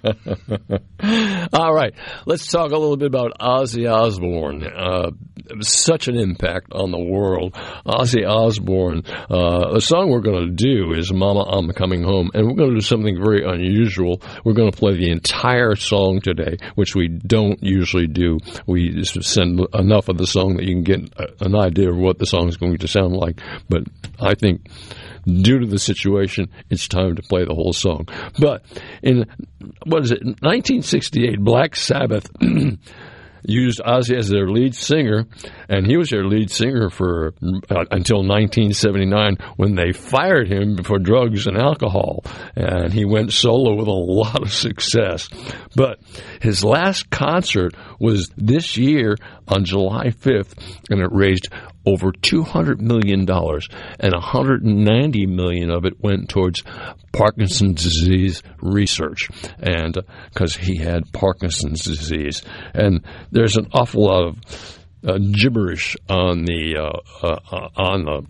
All right, let's talk a little bit about Ozzy Osbourne. Uh, such an impact on the world. Ozzy Osbourne. Uh, the song we're going to do is Mama, I'm Coming Home, and we're going to do something very unusual. We're going to play the entire song today, which we don't usually do. We just send enough of the song that you can get an idea of what the song is going to sound like, but I think due to the situation, it's time to play the whole song. But in, what is it, nineteen sixty-eight, Black Sabbath used Ozzy as their lead singer, and he was their lead singer for uh, until nineteen seventy-nine when they fired him for drugs and alcohol, and he went solo with a lot of success. But his last concert was this year on July fifth, and it raised over two hundred million dollars, and one hundred ninety million dollars of it went towards Parkinson's disease research, and because uh, he had Parkinson's disease. And there's an awful lot of uh, gibberish on the uh, uh, on the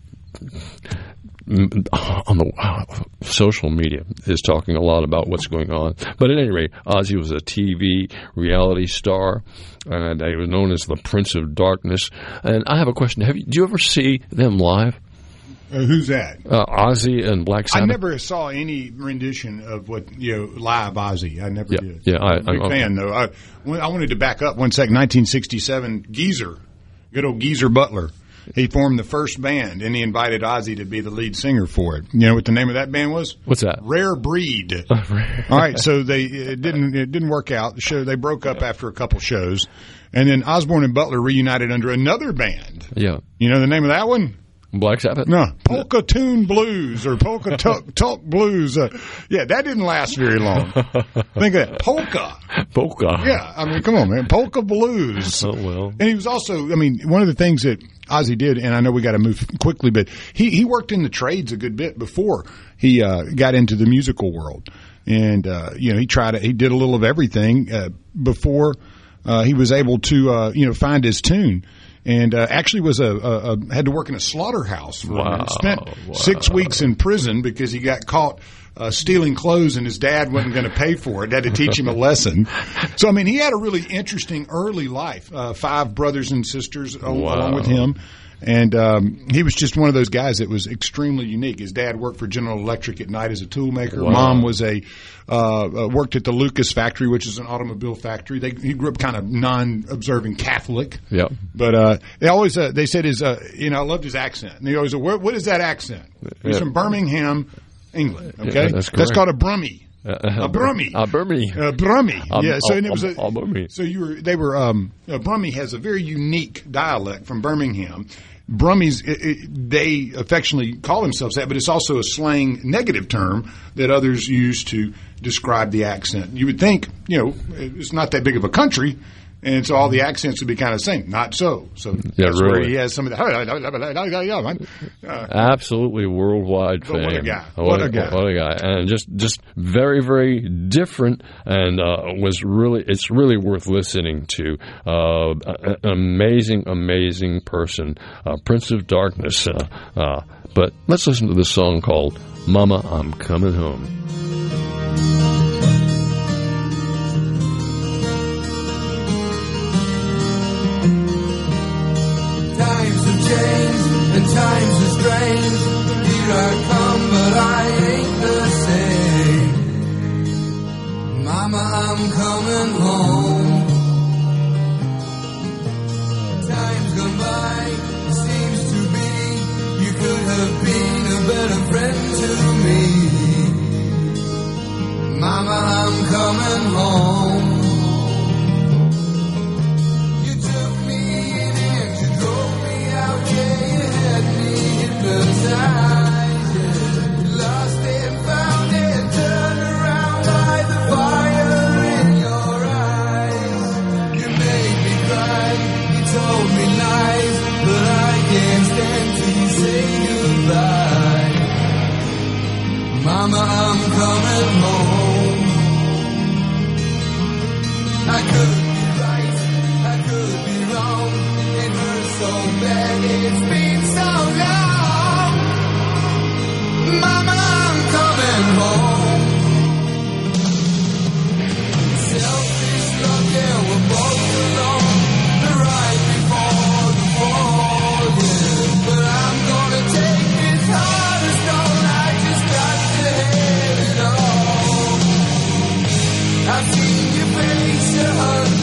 on the uh, social media is talking a lot about what's going on. But at any rate, Ozzy was a T V reality star, and he was known as the Prince of Darkness. And I have a question: Have you, do you ever see them live? Uh, who's that? Uh, Ozzy and Black Sabbath. I never saw any rendition of what, you know, live Ozzy. I never yeah, did. Yeah, I, I'm a big I, fan, though. I, I wanted to back up one second. nineteen sixty-seven, Geezer, good old Geezer Butler. he formed the first band, and he invited Ozzy to be the lead singer for it. You know what the name of that band was? What's that? Rare Breed. All right, so they it didn't it didn't work out. The show they broke up after a couple shows, and then Osborne and Butler reunited under another band. Yeah. You know the name of that one? Black Sabbath? No, Polka Tune Blues or Polka Talk, talk Blues. Uh, yeah, that didn't last very long. Think of that. Polka. Polka. Yeah, I mean, come on, man. Polka Blues. Oh, well. And he was also, I mean, one of the things that Ozzy did, and I know we got to move quickly, but he, he worked in the trades a good bit before he uh, got into the musical world. And, uh, you know, he tried it. He did a little of everything uh, before uh, he was able to, uh, you know, find his tune. And uh, actually was a, a, a had to work in a slaughterhouse. For wow, a minute. Spent wow. six weeks in prison because he got caught uh, stealing clothes, and his dad wasn't going to pay for it. Had to teach him a lesson. So I mean, he had a really interesting early life. Uh, five brothers and sisters wow. along with him. And um, he was just one of those guys that was extremely unique. His dad worked for General Electric at night as a tool maker. Wow. Mom was a uh, uh, worked at the Lucas factory, which is an automobile factory. They, he grew up kind of non-observing Catholic. Yeah. But uh, they always uh, they said his uh, you know I loved his accent. And they always said, what, what is that accent? He's yeah. from Birmingham, England. Okay, yeah, that's, that's called a Brummie. Uh, a Brummie. A Brummie. A Brummie. Um, yeah. So um, and it was a, um, um, so you were they were um, uh, Brummie has a very unique dialect from Birmingham. Brummies, it, it, they affectionately call themselves that, but it's also a slang negative term that others use to describe the accent. You would think, you know, it's not that big of a country, and so all the accents would be kind of the same. Not so. So yeah, that's really. where he has some of the. Uh, Absolutely worldwide but fame. what a guy! What, what a guy! What a guy! And just, just very, very different, and uh, was really. It's really worth listening to. Uh, an amazing, amazing person, uh, Prince of Darkness. Uh, uh, but let's listen to this song called "Mama, I'm Coming Home." Times have changed and times are strange. Here I come, but I ain't the same. Mama, I'm coming home. Time's gone by, seems to be you could have been a better friend to me. Mama, I'm coming home. Lost and found and turned around by the fire in your eyes. You made me cry, you told me lies, but I can't stand till you say goodbye. Mama, I'm coming home. I could be right, I could be wrong. It hurts so bad, it's been so long. Mama, I'm coming home. Self-destruct, yeah, we're both alone. Right before the fall, yeah. But I'm gonna take this heart of stone. I just got to have it all. I've seen your face a hundred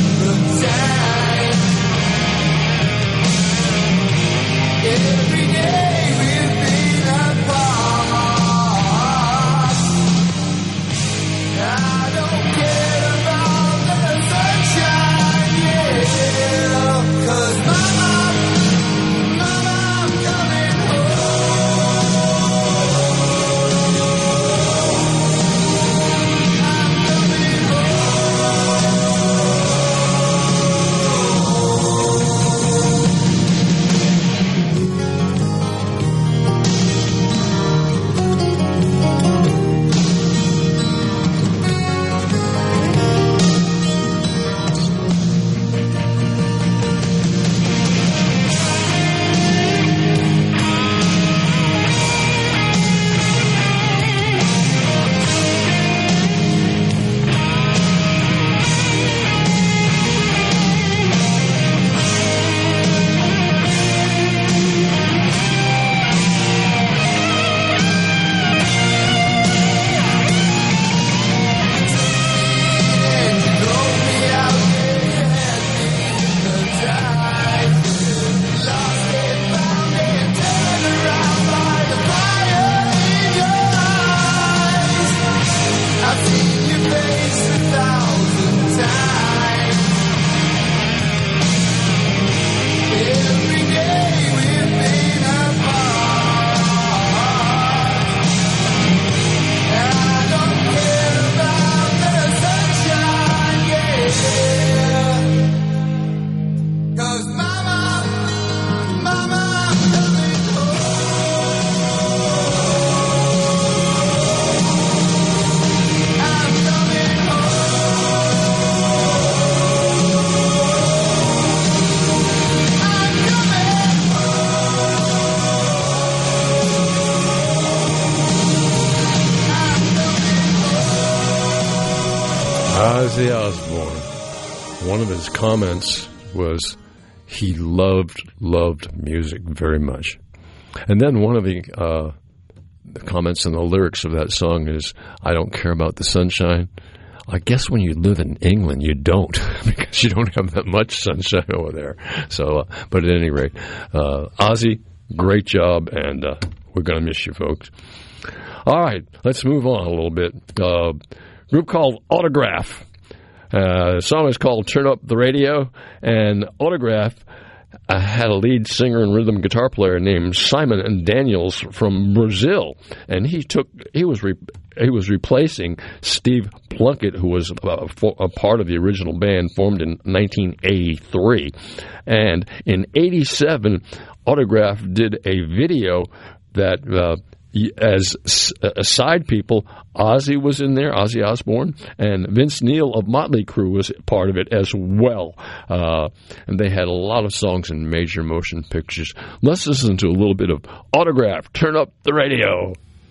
Ozzy Osbourne. One of his comments was he loved, loved music very much. And then one of the, uh, the comments in the lyrics of that song is, I don't care about the sunshine. I guess when you live in England, you don't, because you don't have that much sunshine over there. So, uh, but at any rate, uh, Ozzy, great job, and uh, we're going to miss you, folks. All right, let's move on a little bit. Uh, group called Autograph. Uh, the song is called Turn Up the Radio, and Autograph uh, had a lead singer and rhythm guitar player named Simon Daniels from Brazil, and he took he was re, he was replacing Steve Plunkett, who was a, a part of the original band formed in nineteen eighty-three, and in eighty-seven, Autograph did a video that. Uh, As uh, side people, Ozzy was in there, Ozzy Osbourne, and Vince Neil of Motley Crue was part of it as well. Uh, and they had a lot of songs in major motion pictures. Let's listen to a little bit of Autograph. Turn up the radio.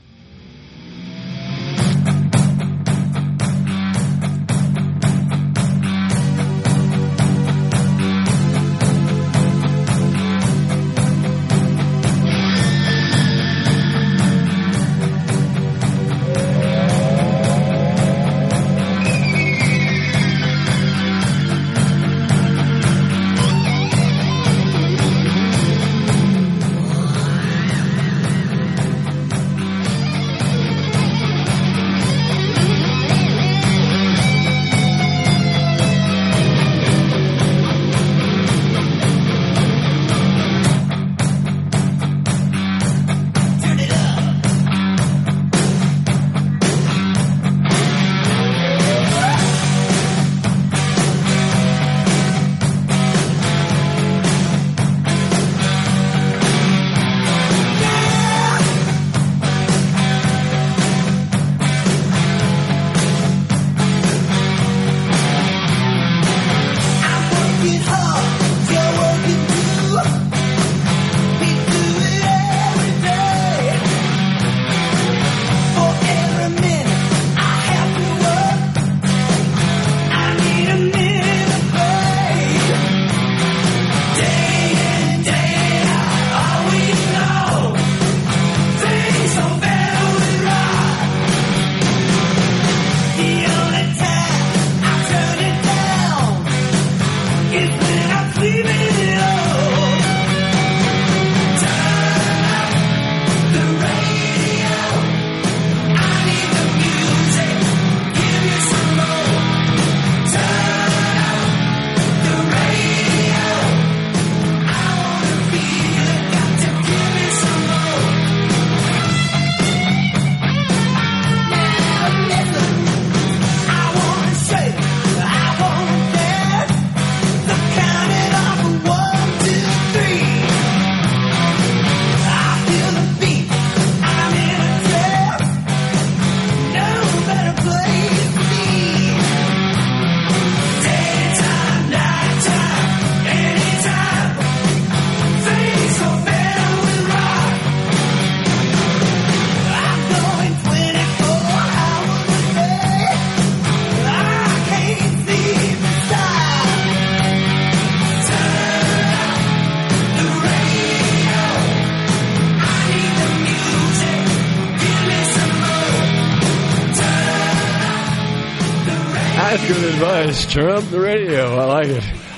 Good advice. Turn up the radio. I like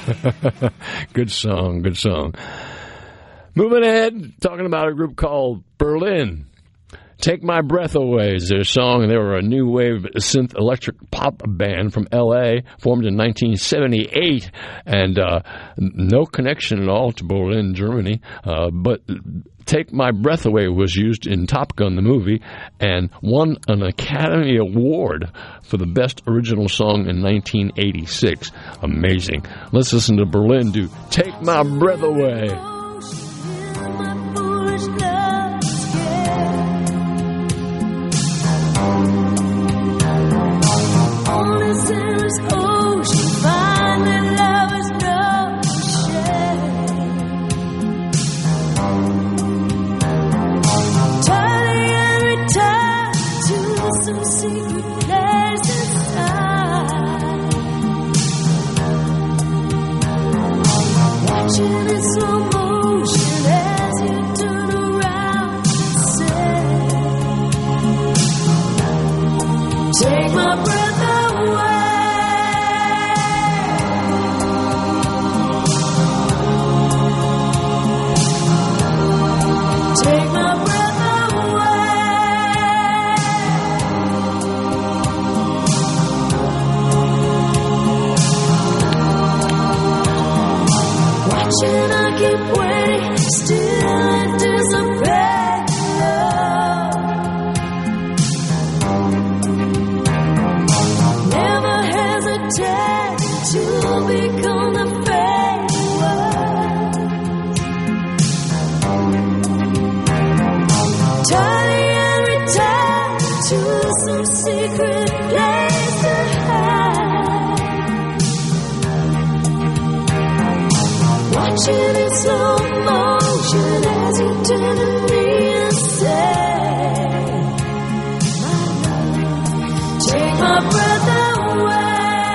it. Good song. Good song. Moving ahead, talking about a group called Berlin. Take My Breath Away is their song. They were a new wave synth electric pop band from L A, formed in nineteen seventy-eight, and uh, no connection at all to Berlin, Germany. Uh, but Take My Breath Away was used in Top Gun, the movie, and won an Academy Award for the best original song in nineteen eighty-six. Amazing. Let's listen to Berlin do Take My Breath Away. Some secret place inside. Charlie and return to some secret place to hide. Watching in slow motion as you turn to me and say, my love, take my breath away.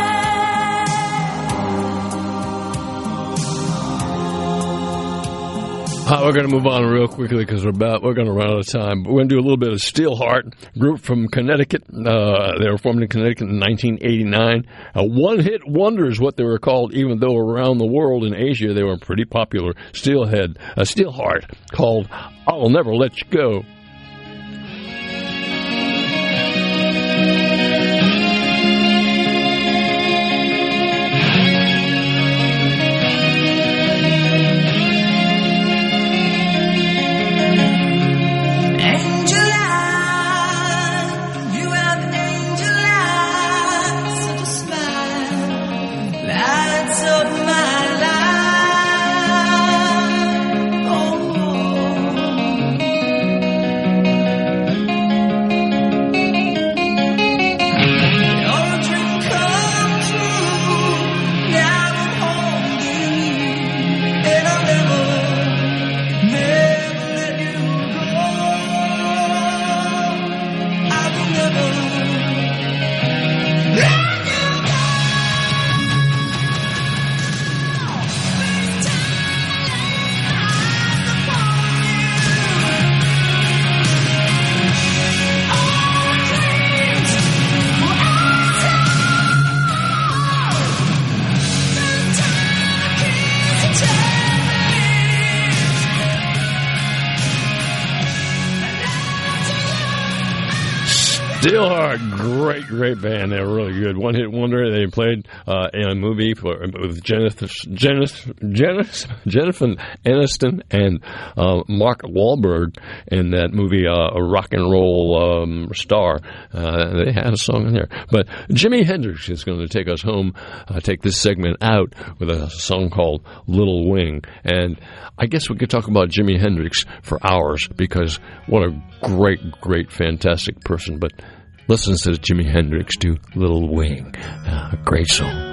Uh, we're going to move on real quickly because we're about we're going to run out of time. We're going to do a little bit of Steelheart, group from Connecticut. Uh, they were formed in Connecticut in nineteen eighty-nine. A one-hit wonder is what they were called, even though around the world in Asia they were pretty popular. Steelhead, a Steelheart called "I'll Never Let You Go." Steelheart, great, great band. They were really good. One hit wonder. They played uh, in a movie for, with Jennifer, Jennifer, Jennifer, Jennifer Aniston and uh, Mark Wahlberg in that movie, uh, A Rock and Roll um, Star. Uh, they had a song in there. But Jimi Hendrix is going to take us home, uh, take this segment out with a song called Little Wing. And I guess we could talk about Jimi Hendrix for hours because what a great, great, fantastic person. But listen to Jimi Hendrix do Little Wing. Uh, a great song.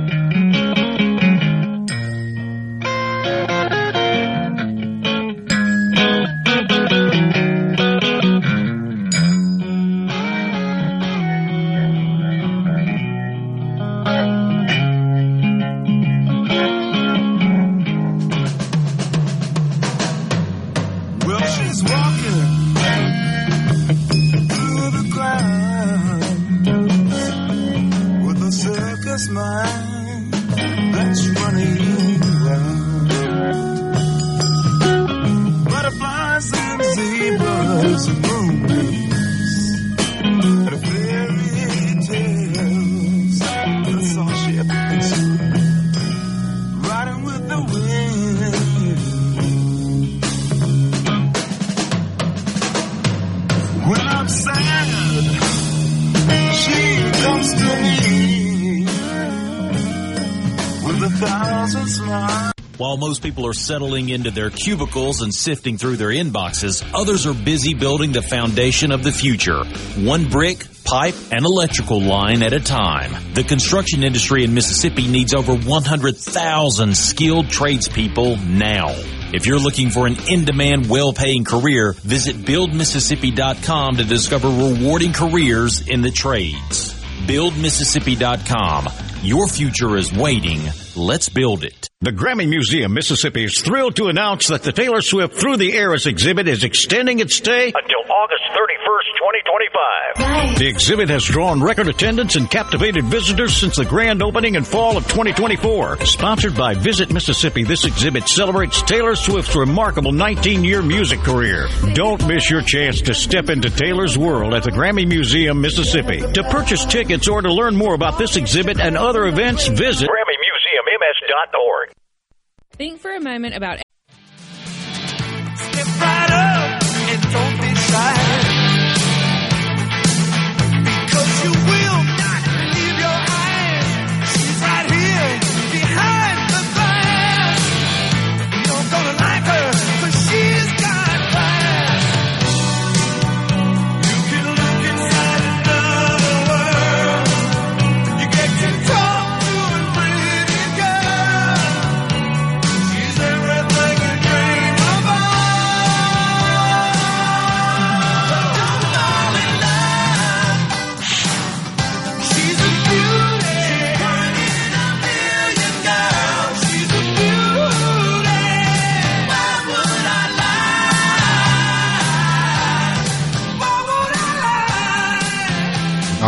While most people are settling into their cubicles and sifting through their inboxes, others are busy building the foundation of the future. One brick, pipe, and electrical line at a time. The construction industry in Mississippi needs over one hundred thousand skilled tradespeople now. If you're looking for an in-demand, well-paying career, visit build mississippi dot com to discover rewarding careers in the trades. build mississippi dot com. Your future is waiting. Let's build it. The Grammy Museum, Mississippi is thrilled to announce that the Taylor Swift Through the Eras exhibit is extending its stay until August thirty-first, twenty twenty-five. The exhibit has drawn record attendance and captivated visitors since the grand opening in fall of twenty twenty-four. Sponsored by Visit Mississippi, this exhibit celebrates Taylor Swift's remarkable nineteen-year music career. Don't miss your chance to step into Taylor's world at the Grammy Museum, Mississippi. To purchase tickets or to learn more about this exhibit and other events, visit Grammy Museum M S dot org. Think for a moment about Step right up and don't be shy, because you will not leave your eyes. She's right here behind the glass. You're gonna like her, 'cause she's got class.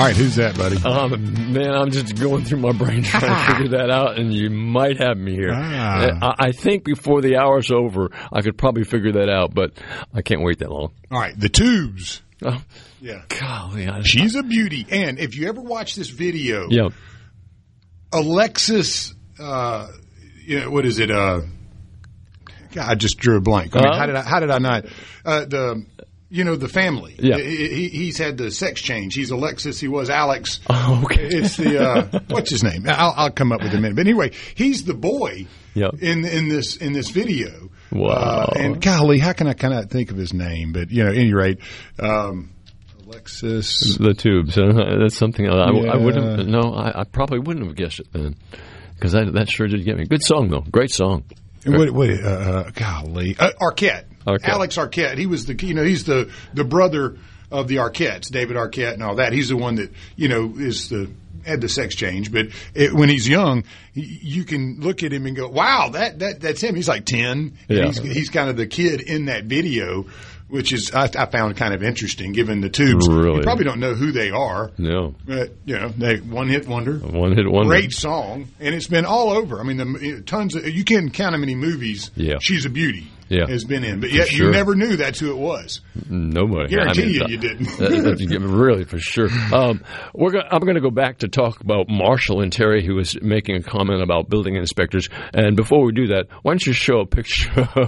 right, who's that, buddy? Um, man, I'm just going through my brain trying to figure that out, and you might have me here. Ah. I, I think before the hour's over, I could probably figure that out, but I can't wait that long. All right, the Tubes. Oh, yeah. Golly. I, She's a beauty. And if you ever watch this video, yeah. Alexis, uh, you know, what is it? Uh, God, I just drew a blank. I mean, Uh-huh. how did I, how did I not? Uh, the, you know, the family. Yeah. He, he, he's had the sex change. He's Alexis. He was Alex. Oh, okay. It's the, uh, what's his name? I'll, I'll come up with it in a minute. But anyway, he's the boy Yep. in, in this, in this video. Wow. Uh, and golly, how can I kind of think of his name? But, you know, at any rate, um, Alexis. The Tubes. Uh, that's something I, Yeah. I wouldn't. No, I, I probably wouldn't have guessed it then, because that, that sure did get me. Good song though. Great song. What? What? Uh, uh, golly, uh, Arquette. Arquette. Alex Arquette. He was the. You know, he's the the brother of the Arquettes, David Arquette, and all that. He's the one that you know is the had the sex change. But it, when he's young, he, you can look at him and go, "Wow, that that that's him." He's like ten. Yeah. He's, he's kind of the kid in that video. Which is I, I found kind of interesting, given the Tubes. Really? You probably don't know who they are. No. But, you know, they one hit wonder. One hit wonder. Great song, and it's been all over. I mean, the, tons of you can't count how many movies. Yeah. She's a Beauty. Yeah. Has been in, but yet sure. you never knew that's who it was. Nobody. Guarantee I mean, you, that- you didn't. that- that- really, for sure. Um, we're go- I'm going to go back to talk about Marshall and Terry, who was making a comment about building inspectors. And before we do that, why don't you show a picture of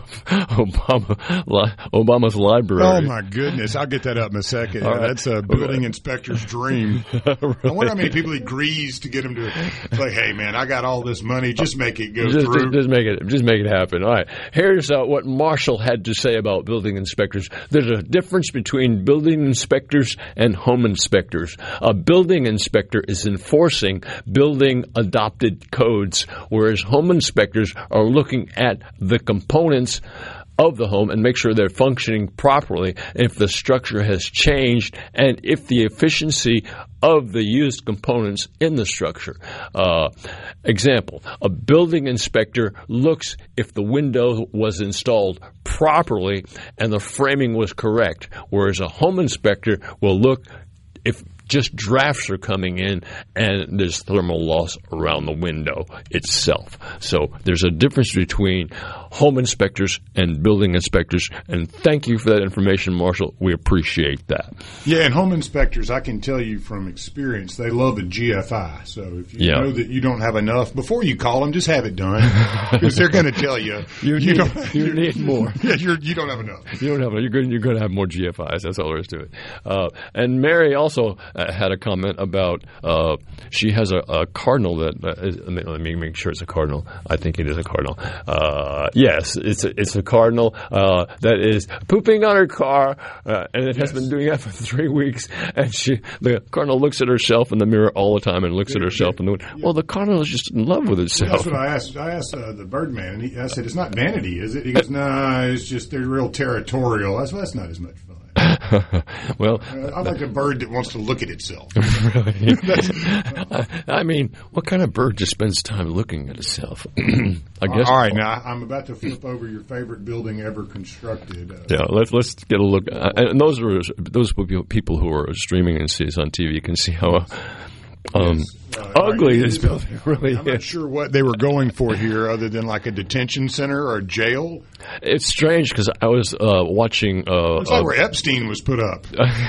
Obama, li- Obama's library? Oh my goodness! I'll get that up in a second. All right. That's a building inspector's dream. Really? I wonder how many people he greased to get him to like, "Hey man, I got all this money. Just make it go Just, through." just, just make it, just make it happen. All right. Here's uh, what Marshall had to say about building inspectors. There's a difference between building inspectors and home inspectors. A building inspector is enforcing building adopted codes, whereas home inspectors are looking at the components of the home and make sure they're functioning properly, if the structure has changed, and if the efficiency of the used components in the structure. Uh, example, a building inspector looks if the window was installed properly and the framing was correct, whereas a home inspector will look if just drafts are coming in and there's thermal loss around the window itself. So there's a difference between home inspectors and building inspectors. And thank you for that information, Marshall. We appreciate that. Yeah, and home inspectors, I can tell you from experience, they love a G F I. So if you Yeah. know that you don't have enough, before you call them, just have it done. Because they're going to tell you. You, you need, don't, you need more. Yeah, you're, you don't have enough. You don't have. You're going. You're going to have more G F Is. That's all there is to it. Uh, and Mary also uh, had a comment about uh, she has a, a cardinal that. Uh, is, let me make sure it's a cardinal. I think it is a cardinal. Uh, yes, it's a, it's a cardinal uh, that is pooping on her car, uh, and it has Yes. been doing that for three weeks. And she, the cardinal, looks at herself in the mirror all the time and looks Yeah, at herself yeah, in the. yeah. Well, the cardinal is just in love with itself. That's what I asked. I asked uh, the Birdman, and he, I said, "It's not vanity, is it?" He goes, "No, it's just they're real territorial." I said, "That's not as much fun." Well, Uh, I like a bird that wants to look at itself. really? I, I mean, what kind of bird just spends time looking at itself? I guess. All right, now I'm about to flip over your favorite building ever constructed. Uh, Yeah, let's let's get a look. Uh, and those are those people who are streaming and see us on T V can see how uh, um, uh, ugly right. this building really I'm not is. sure what they were going for here, other than like a detention center or a jail. It's strange because I was uh, watching. Uh, It's like uh, where Epstein was put up.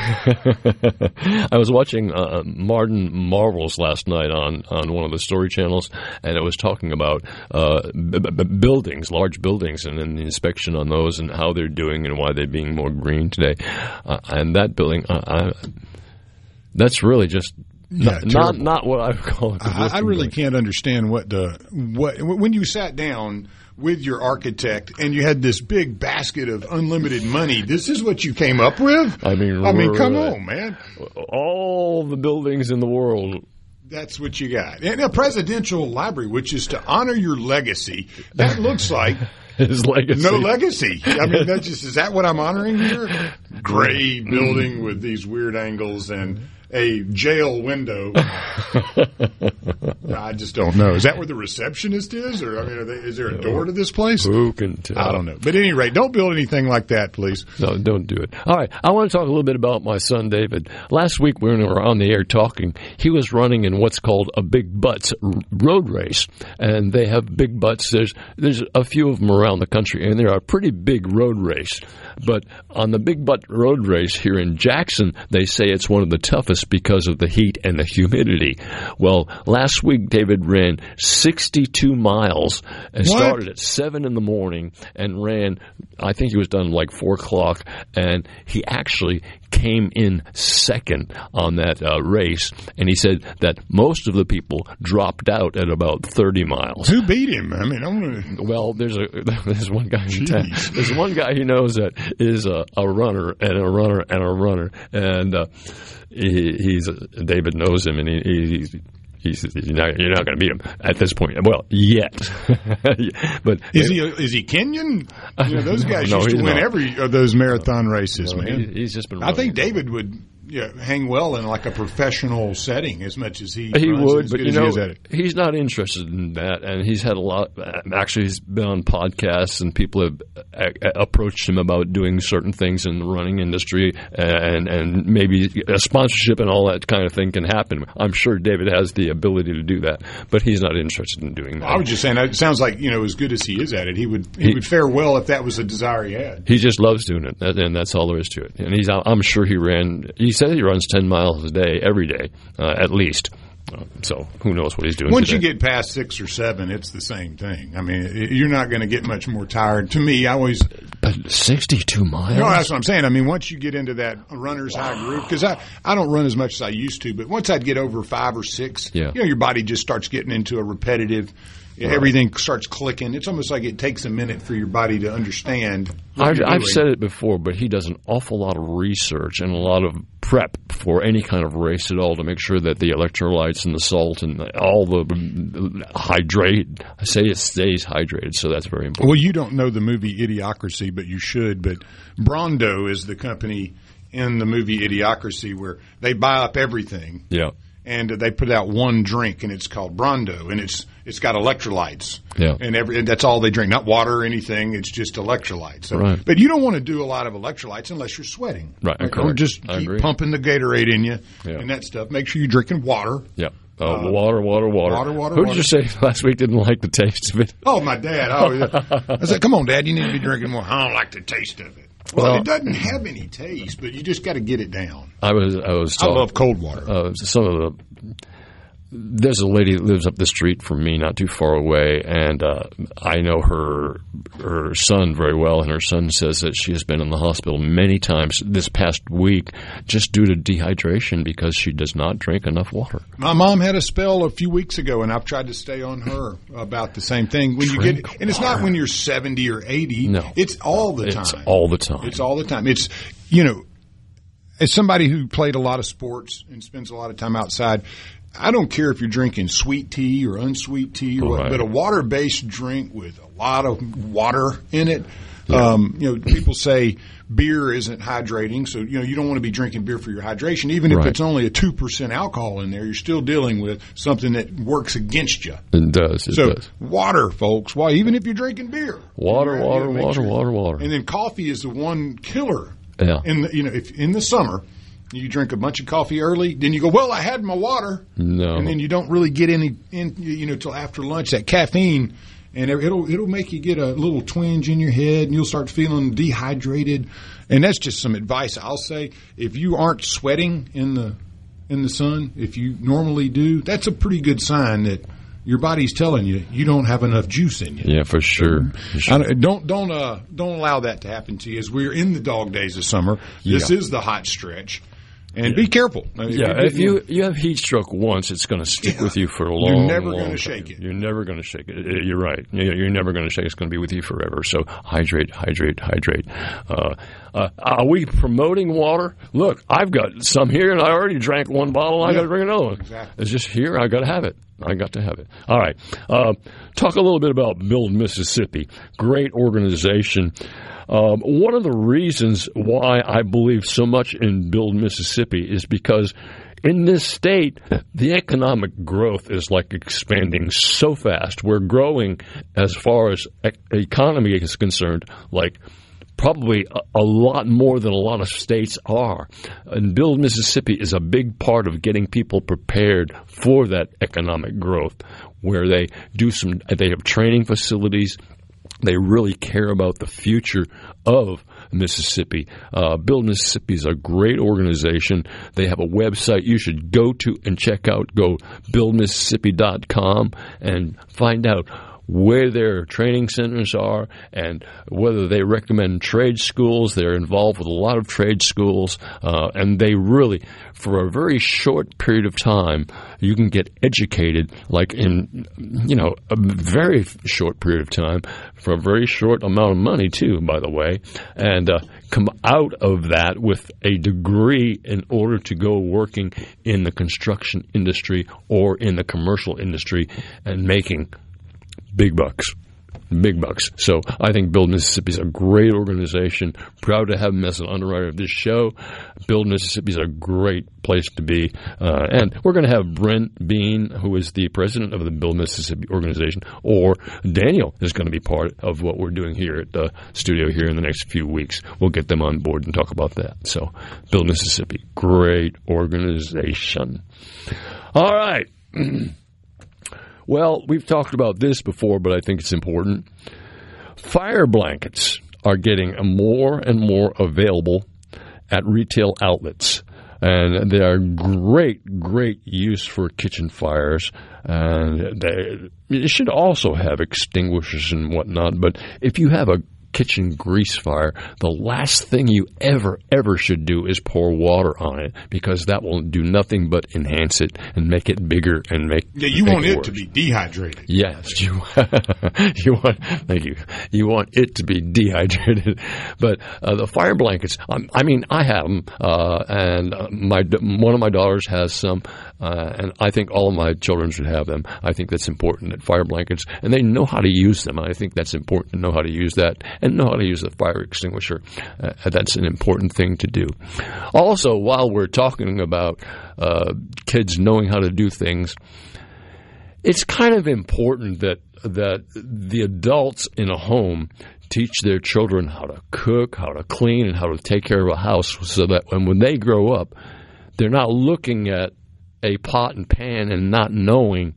I was watching uh, Martin Marvels last night on, on one of the story channels, and it was talking about uh, b- b- buildings, large buildings, and then the inspection on those and how they're doing and why they're being more green today. Uh, and that building, uh, I, that's really just Yeah, not, not terrible. not what I would call it. I, I really can't understand what the what when you sat down with your architect and you had this big basket of unlimited money. This is what you came up with? I mean, I mean, come really. on, man. All the buildings in the world. That's what you got. And a presidential library, which is to honor your legacy. That looks like his legacy. No legacy. I mean, that's just, is that what I'm honoring here? Gray building with these weird angles and a jail window. I just don't know. Is that where the receptionist is, or I mean, are they, is there a door to this place? Who can tell? I don't know. But at any rate, don't build anything like that, please. No, don't do it. All right, I want to talk a little bit about my son David. Last week when we were on the air talking, he was running in what's called a Big Butts road race, and they have big butts. There's there's a few of them around the country, and they're a pretty big road race. But on the Big Butt road race here in Jackson, they say it's one of the toughest because of the heat and the humidity. Well, last week David ran sixty-two miles and what? started at seven in the morning and ran, I think he was done like four o'clock, and he actually came in second on that uh, race, and he said that most of the people dropped out at about thirty miles. Who beat him? I mean, I'm gonna... Well, there's a there's one guy in town. There's one guy he knows that is a, a runner and a runner and a runner, and uh, he, he's David knows him, and he, he He's, you're not, you're not going to beat him at this point. Well, yet. But is he is he Kenyan? You know, those guys no, used to win not. every of those marathon races, no, man. He, he's just been. I think David would yeah, hang well in like a professional setting as much as he. He runs, would, as but good you as know, he is at it. he's not interested in that, and he's had a lot. Actually, he's been on podcasts, and people have a- a- approached him about doing certain things in the running industry, and and maybe a sponsorship and all that kind of thing can happen. I'm sure David has the ability to do that, but he's not interested in doing that. I was just saying, it sounds like, you know, as good as he is at it, he would he, he would fare well if that was a desire he had. He just loves doing it, and that's all there is to it. And he's, I'm sure he ran. He said he runs ten miles a day, every day, uh, at least. Uh, so who knows what he's doing Once today. you get past six or seven, it's the same thing. I mean, it, you're not going to get much more tired. To me, I always... But sixty-two miles? No, that's what I'm saying. I mean, once you get into that runner's high groove, because I, I don't run as much as I used to, but once I'd get over five or six, yeah. you know, your body just starts getting into a repetitive... Right. Everything starts clicking. It's almost like it takes a minute for your body to understand. I've, I've said it before, but he does an awful lot of research and a lot of prep for any kind of race at all to make sure that the electrolytes and the salt and all the hydrate, I say it stays hydrated, so that's very important. Well, you don't know the movie Idiocracy, but you should. But Brondo is the company in the movie Idiocracy where they buy up everything. Yeah. And they put out one drink, and it's called Brondo, and it's it's got electrolytes. Yeah. And, every, and that's all they drink, not water or anything. It's just electrolytes. So, right. But you don't want to do a lot of electrolytes unless you're sweating. Right. Right? Or just keep pumping the Gatorade in you yeah. and that stuff. Make sure you're drinking water. Yeah. Oh, uh, water, water, water. Water, water, Who water. did you say last week didn't like the taste of it? Oh, my dad. Oh, yeah. I said, come on, Dad, you need to be drinking more. I don't like the taste of it. Well, well, it doesn't have any taste, but you just got to get it down. I was, I was. I love cold water. Uh, some of the. There's a lady that lives up the street from me, not too far away, and uh, I know her her son very well, and her son says that she has been in the hospital many times this past week just due to dehydration because she does not drink enough water. My mom had a spell a few weeks ago, and I've tried to stay on her about the same thing. When drink you get, and it's not when you're seventy or eighty. No, it's all the time. It's all the time. It's all the time. It's, you know, as somebody who played a lot of sports and spends a lot of time outside, I don't care if you're drinking sweet tea or unsweet tea or what, right. but a water-based drink with a lot of water in it. Yeah. Um, you know, people say beer isn't hydrating, so you know you don't want to be drinking beer for your hydration. Even if right. it's only a two percent alcohol in there, you're still dealing with something that works against you. It does. It so does. water, folks. Why? Even if you're drinking beer, water, water, water, sure. water, water. And then coffee is the one killer. Yeah. In the, you know, if in the summer. You drink a bunch of coffee early, then you go, well, I had my water. No. And then you don't really get any, in, you know, till after lunch, that caffeine, and it'll it'll make you get a little twinge in your head, and you'll start feeling dehydrated. And that's just some advice I'll say. If you aren't sweating in the in the sun, if you normally do, that's a pretty good sign that your body's telling you you don't have enough juice in you. Yeah, for sure. For sure. I don't don't uh, don't allow that to happen to you. As we're in the dog days of summer, this yeah. is the hot stretch. And yeah. be careful. I mean, yeah, if you you have heat stroke once, it's going to stick yeah. with you for a long, You're never going to shake it. You're never going to shake it. You're right. You're never going to shake it. It's going to be with you forever. So hydrate, hydrate, hydrate. Uh, uh, are we promoting water? Look, I've got some here, and I already drank one bottle. I yeah. got to bring another one. Exactly. It's just here. I got to have it. I got to have it. All right. Uh, talk a little bit about Build Mississippi. Great organization. Um, one of the reasons why I believe so much in Build Mississippi is because in this state, the economic growth is like expanding so fast. We're growing as far as e- economy is concerned, like probably a, a lot more than a lot of states are. And Build Mississippi is a big part of getting people prepared for that economic growth, where they do some, they have training facilities. They really care about the future of Mississippi. Uh, Build Mississippi is a great organization. They have a website you should go to and check out. Go build mississippi dot com and find out where their training centers are and whether they recommend trade schools. They're involved with a lot of trade schools, uh, and they really, for a very short period of time, you can get educated, like in, you know, a very short period of time, for a very short amount of money, too, by the way, and uh, come out of that with a degree in order to go working in the construction industry or in the commercial industry and making big bucks, big bucks. So I think Build Mississippi is a great organization. Proud to have them as an underwriter of this show. Build Mississippi is a great place to be. Uh, and we're going to have Brent Bean, who is the president of the Build Mississippi organization, or Daniel is going to be part of what we're doing here at the studio here in the next few weeks. We'll get them on board and talk about that. So Build Mississippi, great organization. All right. Well, we've talked about this before, but I think it's important. Fire blankets are getting more and more available at retail outlets, and they are great, great use for kitchen fires. And they, they should also have extinguishers and whatnot, but if you have a kitchen grease fire, the last thing you ever, ever should do is pour water on it, because that will do nothing but enhance it and make it bigger and make yeah. You make want it worse. to be dehydrated. Yes, you you want. Thank you. You want it to be dehydrated, but uh, the fire blankets. Um, I mean, I have them, uh, and uh, my one of my daughters has some. Uh, and I think all of my children should have them. I think that's important, that fire blankets, and they know how to use them. I think that's important to know how to use that and know how to use a fire extinguisher. Uh, that's an important thing to do. Also, while we're talking about uh, kids knowing how to do things, it's kind of important that that the adults in a home teach their children how to cook, how to clean, and how to take care of a house, so that when, when they grow up, they're not looking at a pot and pan and not knowing,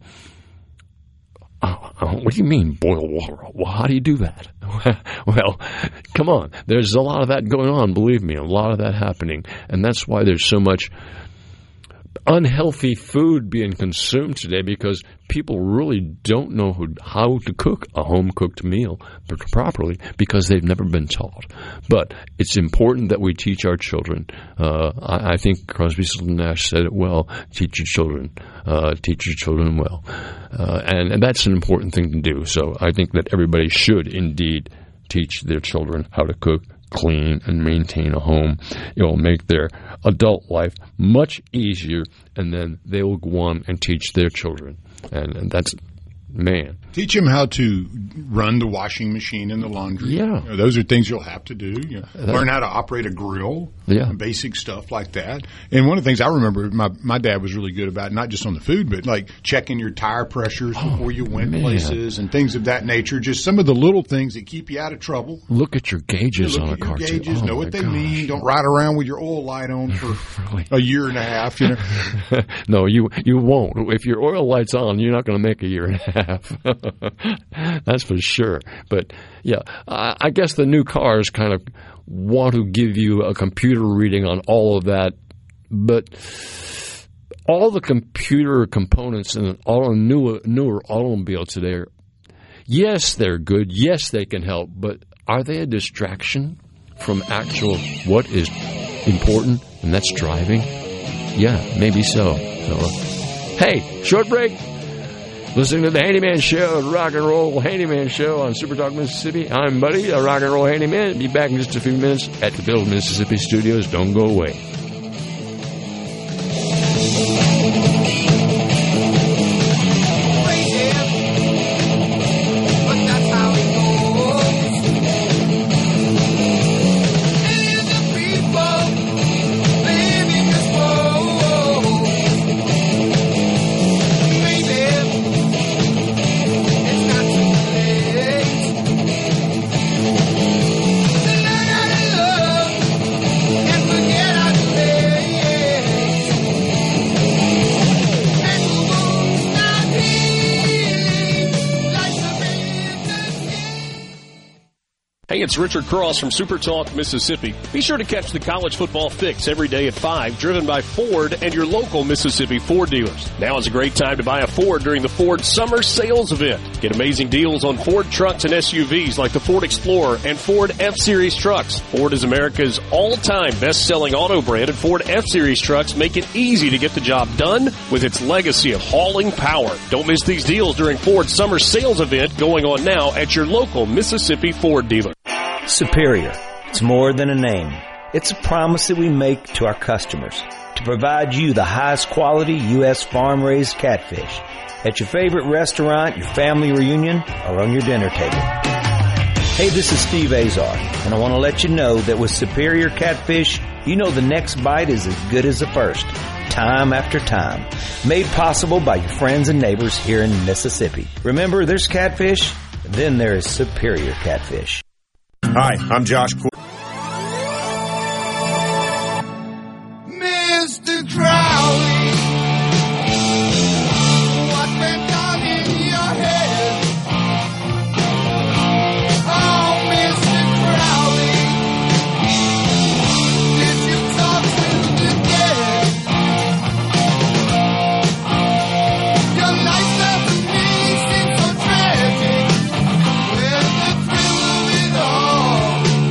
oh, oh, what do you mean boil water? Well, how do you do that? Well, come on. There's a lot of that going on, believe me, a lot of that happening. And that's why there's so much unhealthy food being consumed today, because people really don't know who, how to cook a home-cooked meal properly, because they've never been taught. But it's important that we teach our children. Uh, I, I think Crosby, Stills, Nash said it well, teach your children. Uh, teach your children well. Uh, and, and that's an important thing to do. So I think that everybody should indeed teach their children how to cook, clean, and maintain a home. It will make their adult life much easier, and then they will go on and teach their children. And, and that's, man. Teach them how to run the washing machine and the laundry. Yeah. You know, those are things you'll have to do. You know, that, learn how to operate a grill. Yeah. Basic stuff like that. And one of the things I remember my, my dad was really good about, not just on the food, but like checking your tire pressures oh, before you went man. places and things of that nature. Just some of the little things that keep you out of trouble. Look at your gauges you know, on a your car. Gauges, oh know what they gosh. mean. Don't ride around with your oil light on for really? a year and a half. You know. No, you you won't. If your oil light's on, you're not going to make a year and a half. That's for sure. But, yeah, I, I guess the new cars kind of want to give you a computer reading on all of that. But all the computer components in an auto, newer, newer automobile today are, yes, they're good. Yes, they can help. But are they a distraction from actual what is important, and that's driving? Yeah, maybe so. so hey, short break. Listening to the Handyman Show, the Rock and Roll Handyman Show on Super Talk Mississippi. I'm Buddy, the Rock and Roll Handyman. Be back in just a few minutes at the Build Mississippi Studios. Don't go away. it's Richard Cross from Super Talk, Mississippi. Be sure to catch the college football fix every day at five, driven by Ford and your local Mississippi Ford dealers. Now is a great time to buy a Ford during the Ford Summer Sales Event. Get amazing deals on Ford trucks and S U Vs like the Ford Explorer and Ford F-Series trucks. Ford is America's all-time best-selling auto brand, and Ford F-Series trucks make it easy to get the job done with its legacy of hauling power. Don't miss these deals during Ford's Summer Sales Event going on now at your local Mississippi Ford dealer. Superior. It's more than a name. It's a promise that we make to our customers to provide you the highest quality U S farm-raised catfish at your favorite restaurant, your family reunion, or on your dinner table. Hey, this is Steve Azar, and I want to let you know that with Superior Catfish, you know the next bite is as good as the first, time after time. Made possible by your friends and neighbors here in Mississippi. Remember, there's catfish, then there is Superior Catfish. Hi, I'm Josh Cor- Mister Crowley, what's been done in your head? Oh, Mister Crowley, did you talk to the dead? Your life that to me seems so tragic. Where's the thrill of it all?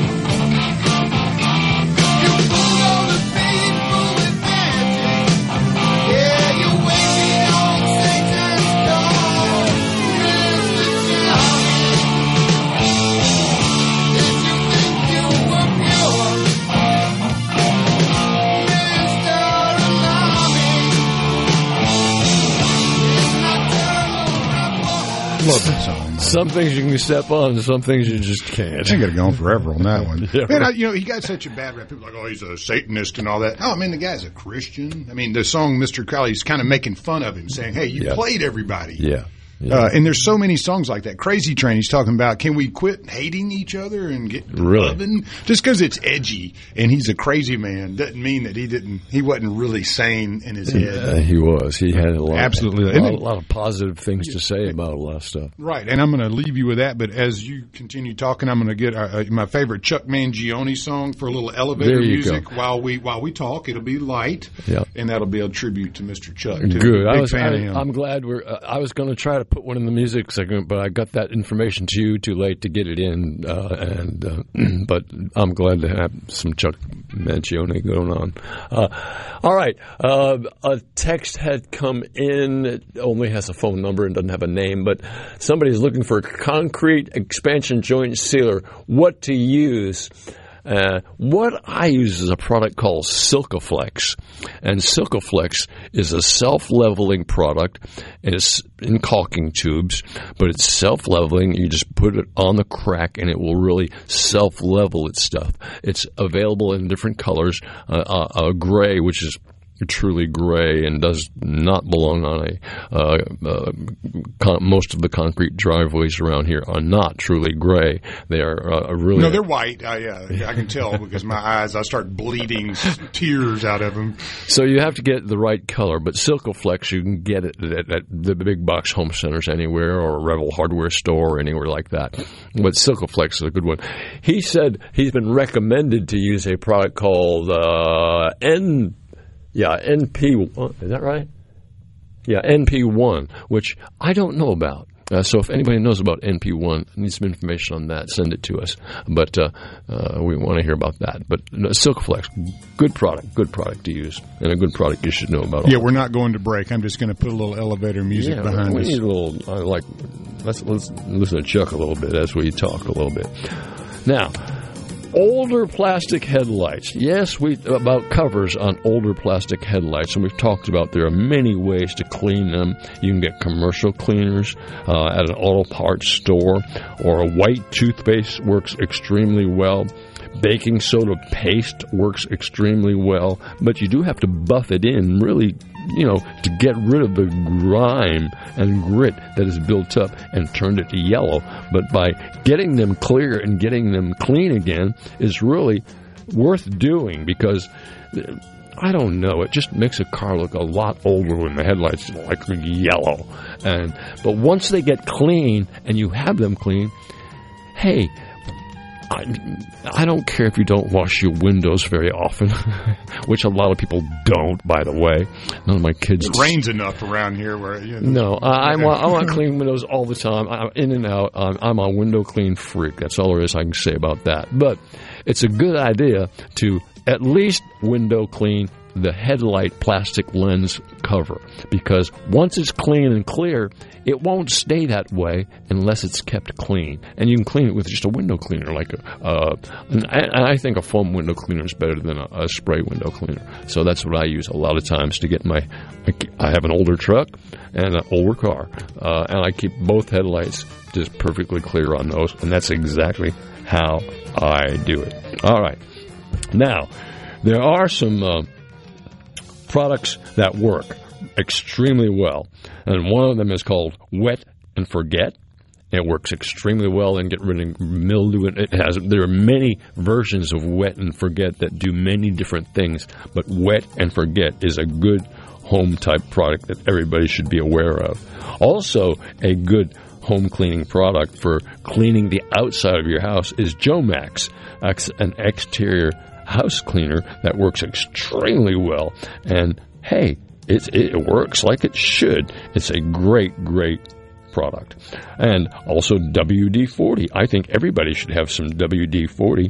You pulled all the people with magic. Yeah, you're waiting on Satan's call. Mister Johnny, did you think you were pure? Mister Alarming, it's nocturnal report. Love that song. Some things you can step on, some things you just can't. I could have gone forever on that one. Yeah, Man, I, right. you know, he got such a bad rap. People are like, oh, he's a Satanist and all that. Oh, I mean, the guy's a Christian. I mean, the song Mister Crowley's kind of making fun of him, saying, hey, you Yeah. played everybody. Yeah. Yeah. Uh, and there's so many songs like that. Crazy Train, he's talking about, can we quit hating each other and get Really? loving? Just because it's edgy and he's a crazy man doesn't mean that he didn't. He wasn't really sane in his head. Uh, he was. He had a lot, Absolutely. a And lot, then- a lot of positive things to say about a lot of stuff. Right, and I'm going to leave you with that. But as you continue talking, I'm going to get uh, uh, my favorite Chuck Mangione song for a little elevator There you music go. while we while we talk. It'll be light, Yeah. and that'll be a tribute to Mister Chuck. Too. Good. Big I was. fan I, of him. I'm glad we're. Uh, I was going to try to put one in the music segment, but I got that information to you too late to get it in. Uh, and uh, but I'm glad to have some Chuck Mangione going on. Uh, all right. Uh, a text had come in. It only has a phone number and doesn't have a name, but somebody's looking for a concrete expansion joint sealer. What to use? Uh, what I use is a product called Silkaflex, and Silkaflex is a self-leveling product, and it's in caulking tubes, but it's self-leveling. You just put it on the crack, and it will really self-level its stuff. It's available in different colors, uh, uh, a gray, which is truly gray and does not belong on a uh, uh, con- most of the concrete driveways around here are not truly gray. They are uh, really no, they're white. I, uh, I can tell because my eyes, I start bleeding s- tears out of them. So you have to get the right color, but Silkaflex, you can get it at, at the big box home centers anywhere, or a Revel hardware store, or anywhere like that. But Silkaflex is a good one. He said he's been recommended to use a product called uh, N. Yeah, N P one. Is that right? Yeah, N P one, which I don't know about. Uh, so if anybody knows about N P one, needs some information on that, send it to us. But uh, uh, we want to hear about that. But no, Silkaflex, good product, good product to use, and a good product you should know about. Yeah, we're not going to break. I'm just going to put a little elevator music yeah, behind we us. need a little, I like, let's, let's listen to Chuck a little bit as we talk a little bit. Now, older plastic headlights. Yes, we about covers on older plastic headlights, and we've talked about there are many ways to clean them. You can get commercial cleaners uh, at an auto parts store, or a white toothpaste works extremely well. Baking soda paste works extremely well, but you do have to buff it in really, you know, to get rid of the grime and grit that is built up and turned it to yellow. But by getting them clear and getting them clean again is really worth doing, because I don't know, it just makes a car look a lot older when the headlights are like yellow. And but once they get clean and you have them clean, hey, I, I don't care if you don't wash your windows very often, which a lot of people don't, by the way. None of my kids. It rains enough around here where you No, know, I, I want I want clean windows all the time. I'm in and out. I'm, I'm a window clean freak. That's all there is I can say about that. But it's a good idea to at least window clean the headlight plastic lens cover, because once it's clean and clear, it won't stay that way unless it's kept clean. And you can clean it with just a window cleaner, like a. Uh, and I, I think a foam window cleaner is better than a, a spray window cleaner. So that's what I use a lot of times to get my. I have an older truck and an older car, uh, and I keep both headlights just perfectly clear on those, and that's exactly how I do it. All right, now there are some. Uh, products that work extremely well, and one of them is called Wet and Forget. It works extremely well in getting rid of mildew. It has there are many versions of Wet and Forget that do many different things, but Wet and Forget is a good home type product that everybody should be aware of. Also, a good home cleaning product for cleaning the outside of your house is Jomax, an exterior house cleaner that works extremely well, and hey, it, it works like it should. It's a great, great product. And also W D forty. I think everybody should have some W D forty.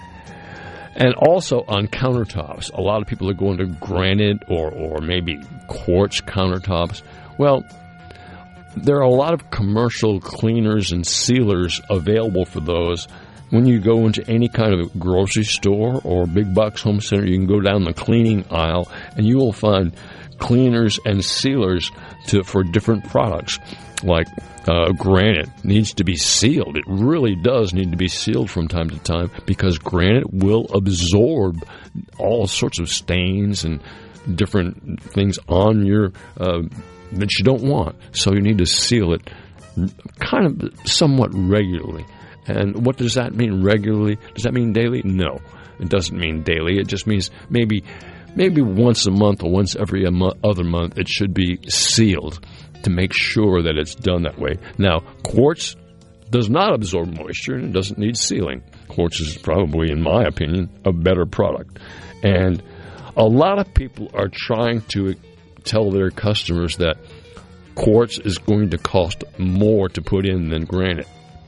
And also on countertops. A lot of people are going to granite or, or maybe quartz countertops. Well, there are a lot of commercial cleaners and sealers available for those. When you go into any kind of grocery store or big box home center, you can go down the cleaning aisle and you will find cleaners and sealers to, for different products. Like uh, granite needs to be sealed. It really does need to be sealed from time to time, because granite will absorb all sorts of stains and different things on your uh, that you don't want. So you need to seal it kind of somewhat regularly. And what does that mean regularly? Does that mean daily? No, it doesn't mean daily. It just means maybe maybe once a month or once every mo- other month it should be sealed to make sure that it's done that way. Now, quartz does not absorb moisture and it doesn't need sealing. Quartz is probably, in my opinion, a better product. And a lot of people are trying to tell their customers that quartz is going to cost more to put in than granite.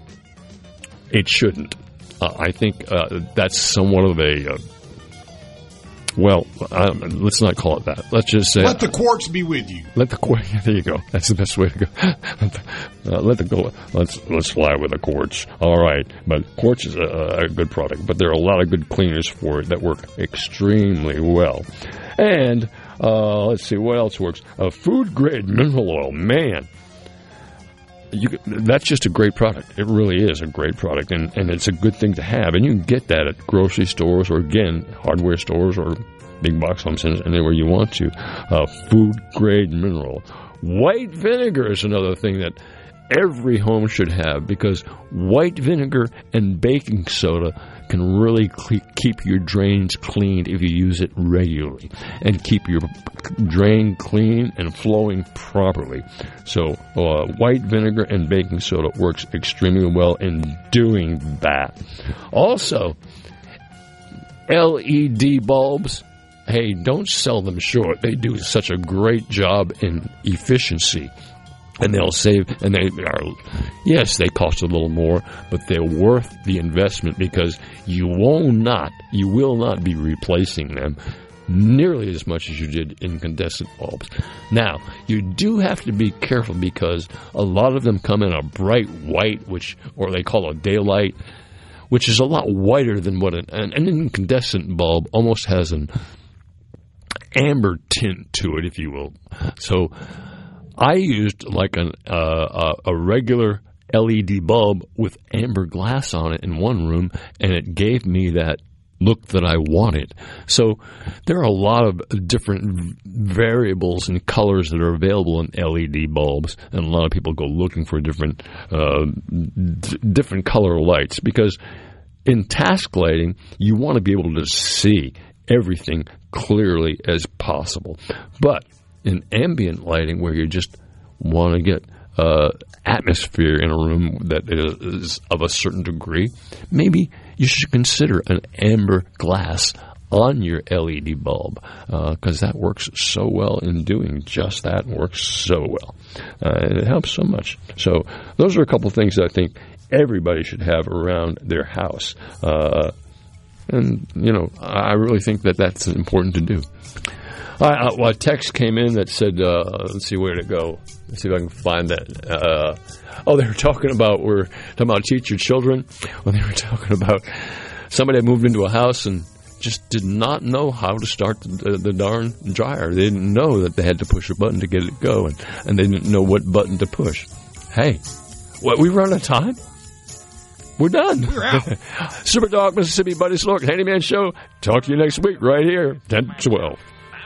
It shouldn't. Uh, I think uh, that's somewhat of a, uh, well, I don't, let's not call it that. Let's just say... Let the quartz be with you. Let the quartz... There you go. That's the best way to go. uh, let the go. Let's let's fly with the quartz. All right. But quartz is a, a good product. But there are a lot of good cleaners for it that work extremely well. And uh, let's see, what else works? Uh, food-grade mineral oil. Man. You, that's just a great product. It really is a great product, and, and it's a good thing to have. And you can get that at grocery stores or, again, hardware stores or big box home centers, anywhere you want to. Uh, food-grade mineral. White vinegar is another thing that every home should have, because white vinegar and baking soda can really cl- keep your drains clean if you use it regularly, and keep your drain clean and flowing properly. So uh, white vinegar and baking soda works extremely well in doing that. Also, L E D bulbs, hey, don't sell them short. They do such a great job in efficiency. And they'll save, and they are, yes, they cost a little more, but they're worth the investment, because you will not, you will not be replacing them nearly as much as you did incandescent bulbs. Now, you do have to be careful, because a lot of them come in a bright white, which, or they call a daylight, which is a lot whiter than what an, an, an incandescent bulb almost has an amber tint to it, if you will. So, I used like an, uh, a regular L E D bulb with amber glass on it in one room, and it gave me that look that I wanted. So there are a lot of different variables and colors that are available in L E D bulbs, and a lot of people go looking for different uh, d- different color lights, because in task lighting, you want to be able to see everything clearly as possible. But in ambient lighting, where you just want to get uh, atmosphere in a room that is of a certain degree, maybe you should consider an amber glass on your L E D bulb, because uh, that works so well in doing just that, and works so well. Uh, and it helps so much. So those are a couple things that I think everybody should have around their house. Uh, and, you know, I really think that that's important to do. Uh, well, a text came in that said, uh, let's see where to go. Let's see if I can find that. Uh, oh, they were talking about, we're talking about teach your children. Well, they were talking about somebody that moved into a house and just did not know how to start the, the darn dryer. They didn't know that they had to push a button to get it going, and they didn't know what button to push. Hey, what, we run out of time? We're done. We're out. Super Talk Mississippi, Buddy Sloak, Handyman Show. Talk to you next week right here, ten to twelve.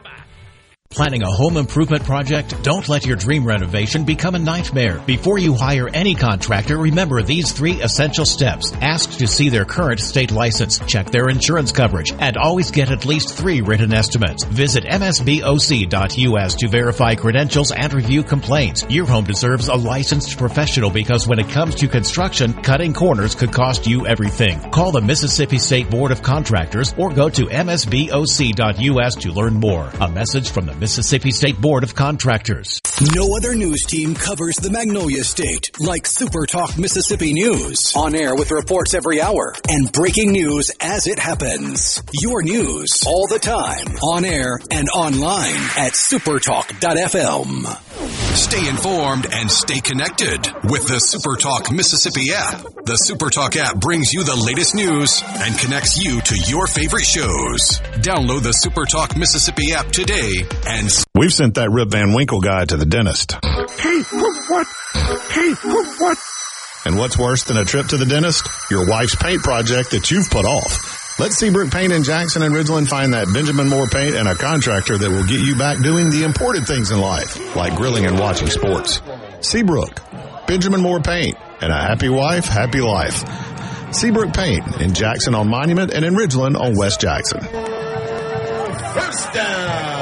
Planning a home improvement project? Don't let your dream renovation become a nightmare. Before you hire any contractor, remember these three essential steps. Ask to see their current state license, check their insurance coverage, and always get at least three written estimates. Visit M S B O C dot U S to verify credentials and review complaints. Your home deserves a licensed professional, because when it comes to construction, cutting corners could cost you everything. Call the Mississippi State Board of Contractors or go to M S B O C dot U S to learn more. A message from the Mississippi State Board of Contractors. No other news team covers the Magnolia State like Super Talk Mississippi News. On air with reports every hour and breaking news as it happens. Your news all the time. On air and online at supertalk dot f m. Stay informed and stay connected with the Super Talk Mississippi app. The Super Talk app brings you the latest news and connects you to your favorite shows. Download the Super Talk Mississippi app today and we've sent that Rip Van Winkle guy to the dentist. Hey, what? Hey, what? And what's worse than a trip to the dentist? Your wife's paint project that you've put off. Let Seabrook Paint in Jackson and Ridgeland find that Benjamin Moore paint and a contractor that will get you back doing the important things in life, like grilling and watching sports. Seabrook, Benjamin Moore Paint, and a happy wife, happy life. Seabrook Paint in Jackson on Monument and in Ridgeland on West Jackson. First down.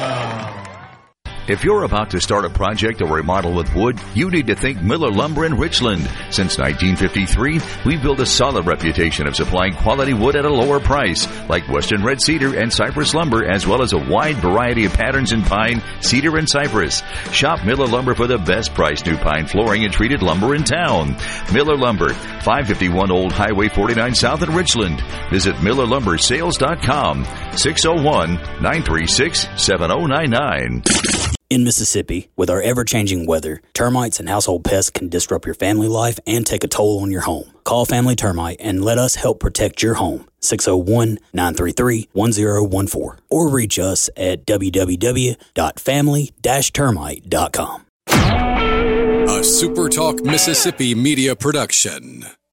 If you're about to start a project or remodel with wood, you need to think Miller Lumber in Richland. Since nineteen fifty-three, we've built a solid reputation of supplying quality wood at a lower price, like Western Red Cedar and Cypress Lumber, as well as a wide variety of patterns in pine, cedar, and cypress. Shop Miller Lumber for the best price new pine flooring and treated lumber in town. Miller Lumber, five fifty-one Old Highway forty-nine South in Richland. Visit miller lumber sales dot com, six oh one, nine three six, seven oh nine nine. In Mississippi, with our ever-changing weather, termites and household pests can disrupt your family life and take a toll on your home. Call Family Termite and let us help protect your home. six oh one, nine three three, one oh one four. Or reach us at w w w dot family dash termite dot com. A Super Talk Mississippi media production.